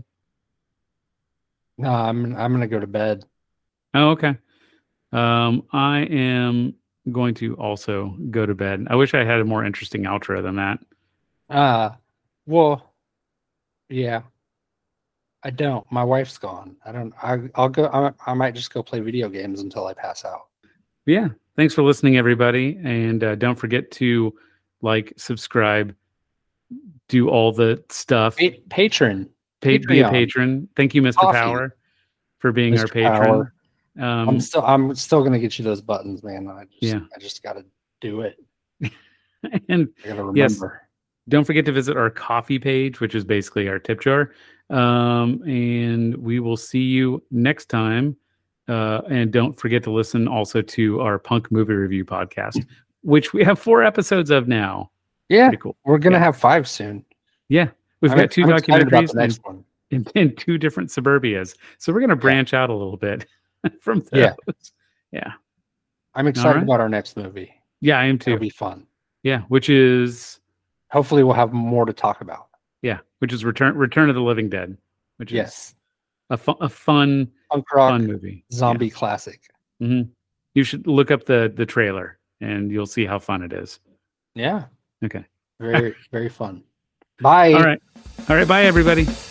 No, I'm I'm gonna go to bed. Oh, okay. Um, I am going to also go to bed. I wish I had a more interesting outro than that. Uh well, yeah. I don't. My wife's gone. I don't. I, I'll go. I, I might just go play video games until I pass out. Yeah. Thanks for listening, everybody. And uh, don't forget to like, subscribe, do all the stuff. Pa- patron. Pa- be a Patreon. patron. Thank you, Mister Coffee. Power, for being Mister our patron. Power. Um, I'm still. I'm still gonna get you those buttons, man. I just. Yeah. I just gotta do it. and I gotta Yes. remember. don't forget to visit our coffee page, which is basically our tip jar. Um, and we will see you next time. Uh, and don't forget to listen also to our punk movie review podcast, which we have four episodes of now. Yeah, Pretty cool. we're gonna Yeah. have five soon. Yeah. We've I'm got ex- two I'm excited about documentaries the next and, one. and, and two different suburbias. So we're going to branch out a little bit from those. Yeah. Yeah. I'm excited right. about our next movie. Yeah, I am It'll too. be fun. Yeah. Which is, Hopefully, we'll have more to talk about. yeah, which is Return, Return of the Living Dead, which is Yes, a, fu- a fun, punk rock fun movie. zombie classic. Yeah. Mhm. You should look up the, the trailer and you'll see how fun it is. Yeah, Okay. very very fun. Bye. All right. All right. Bye, everybody.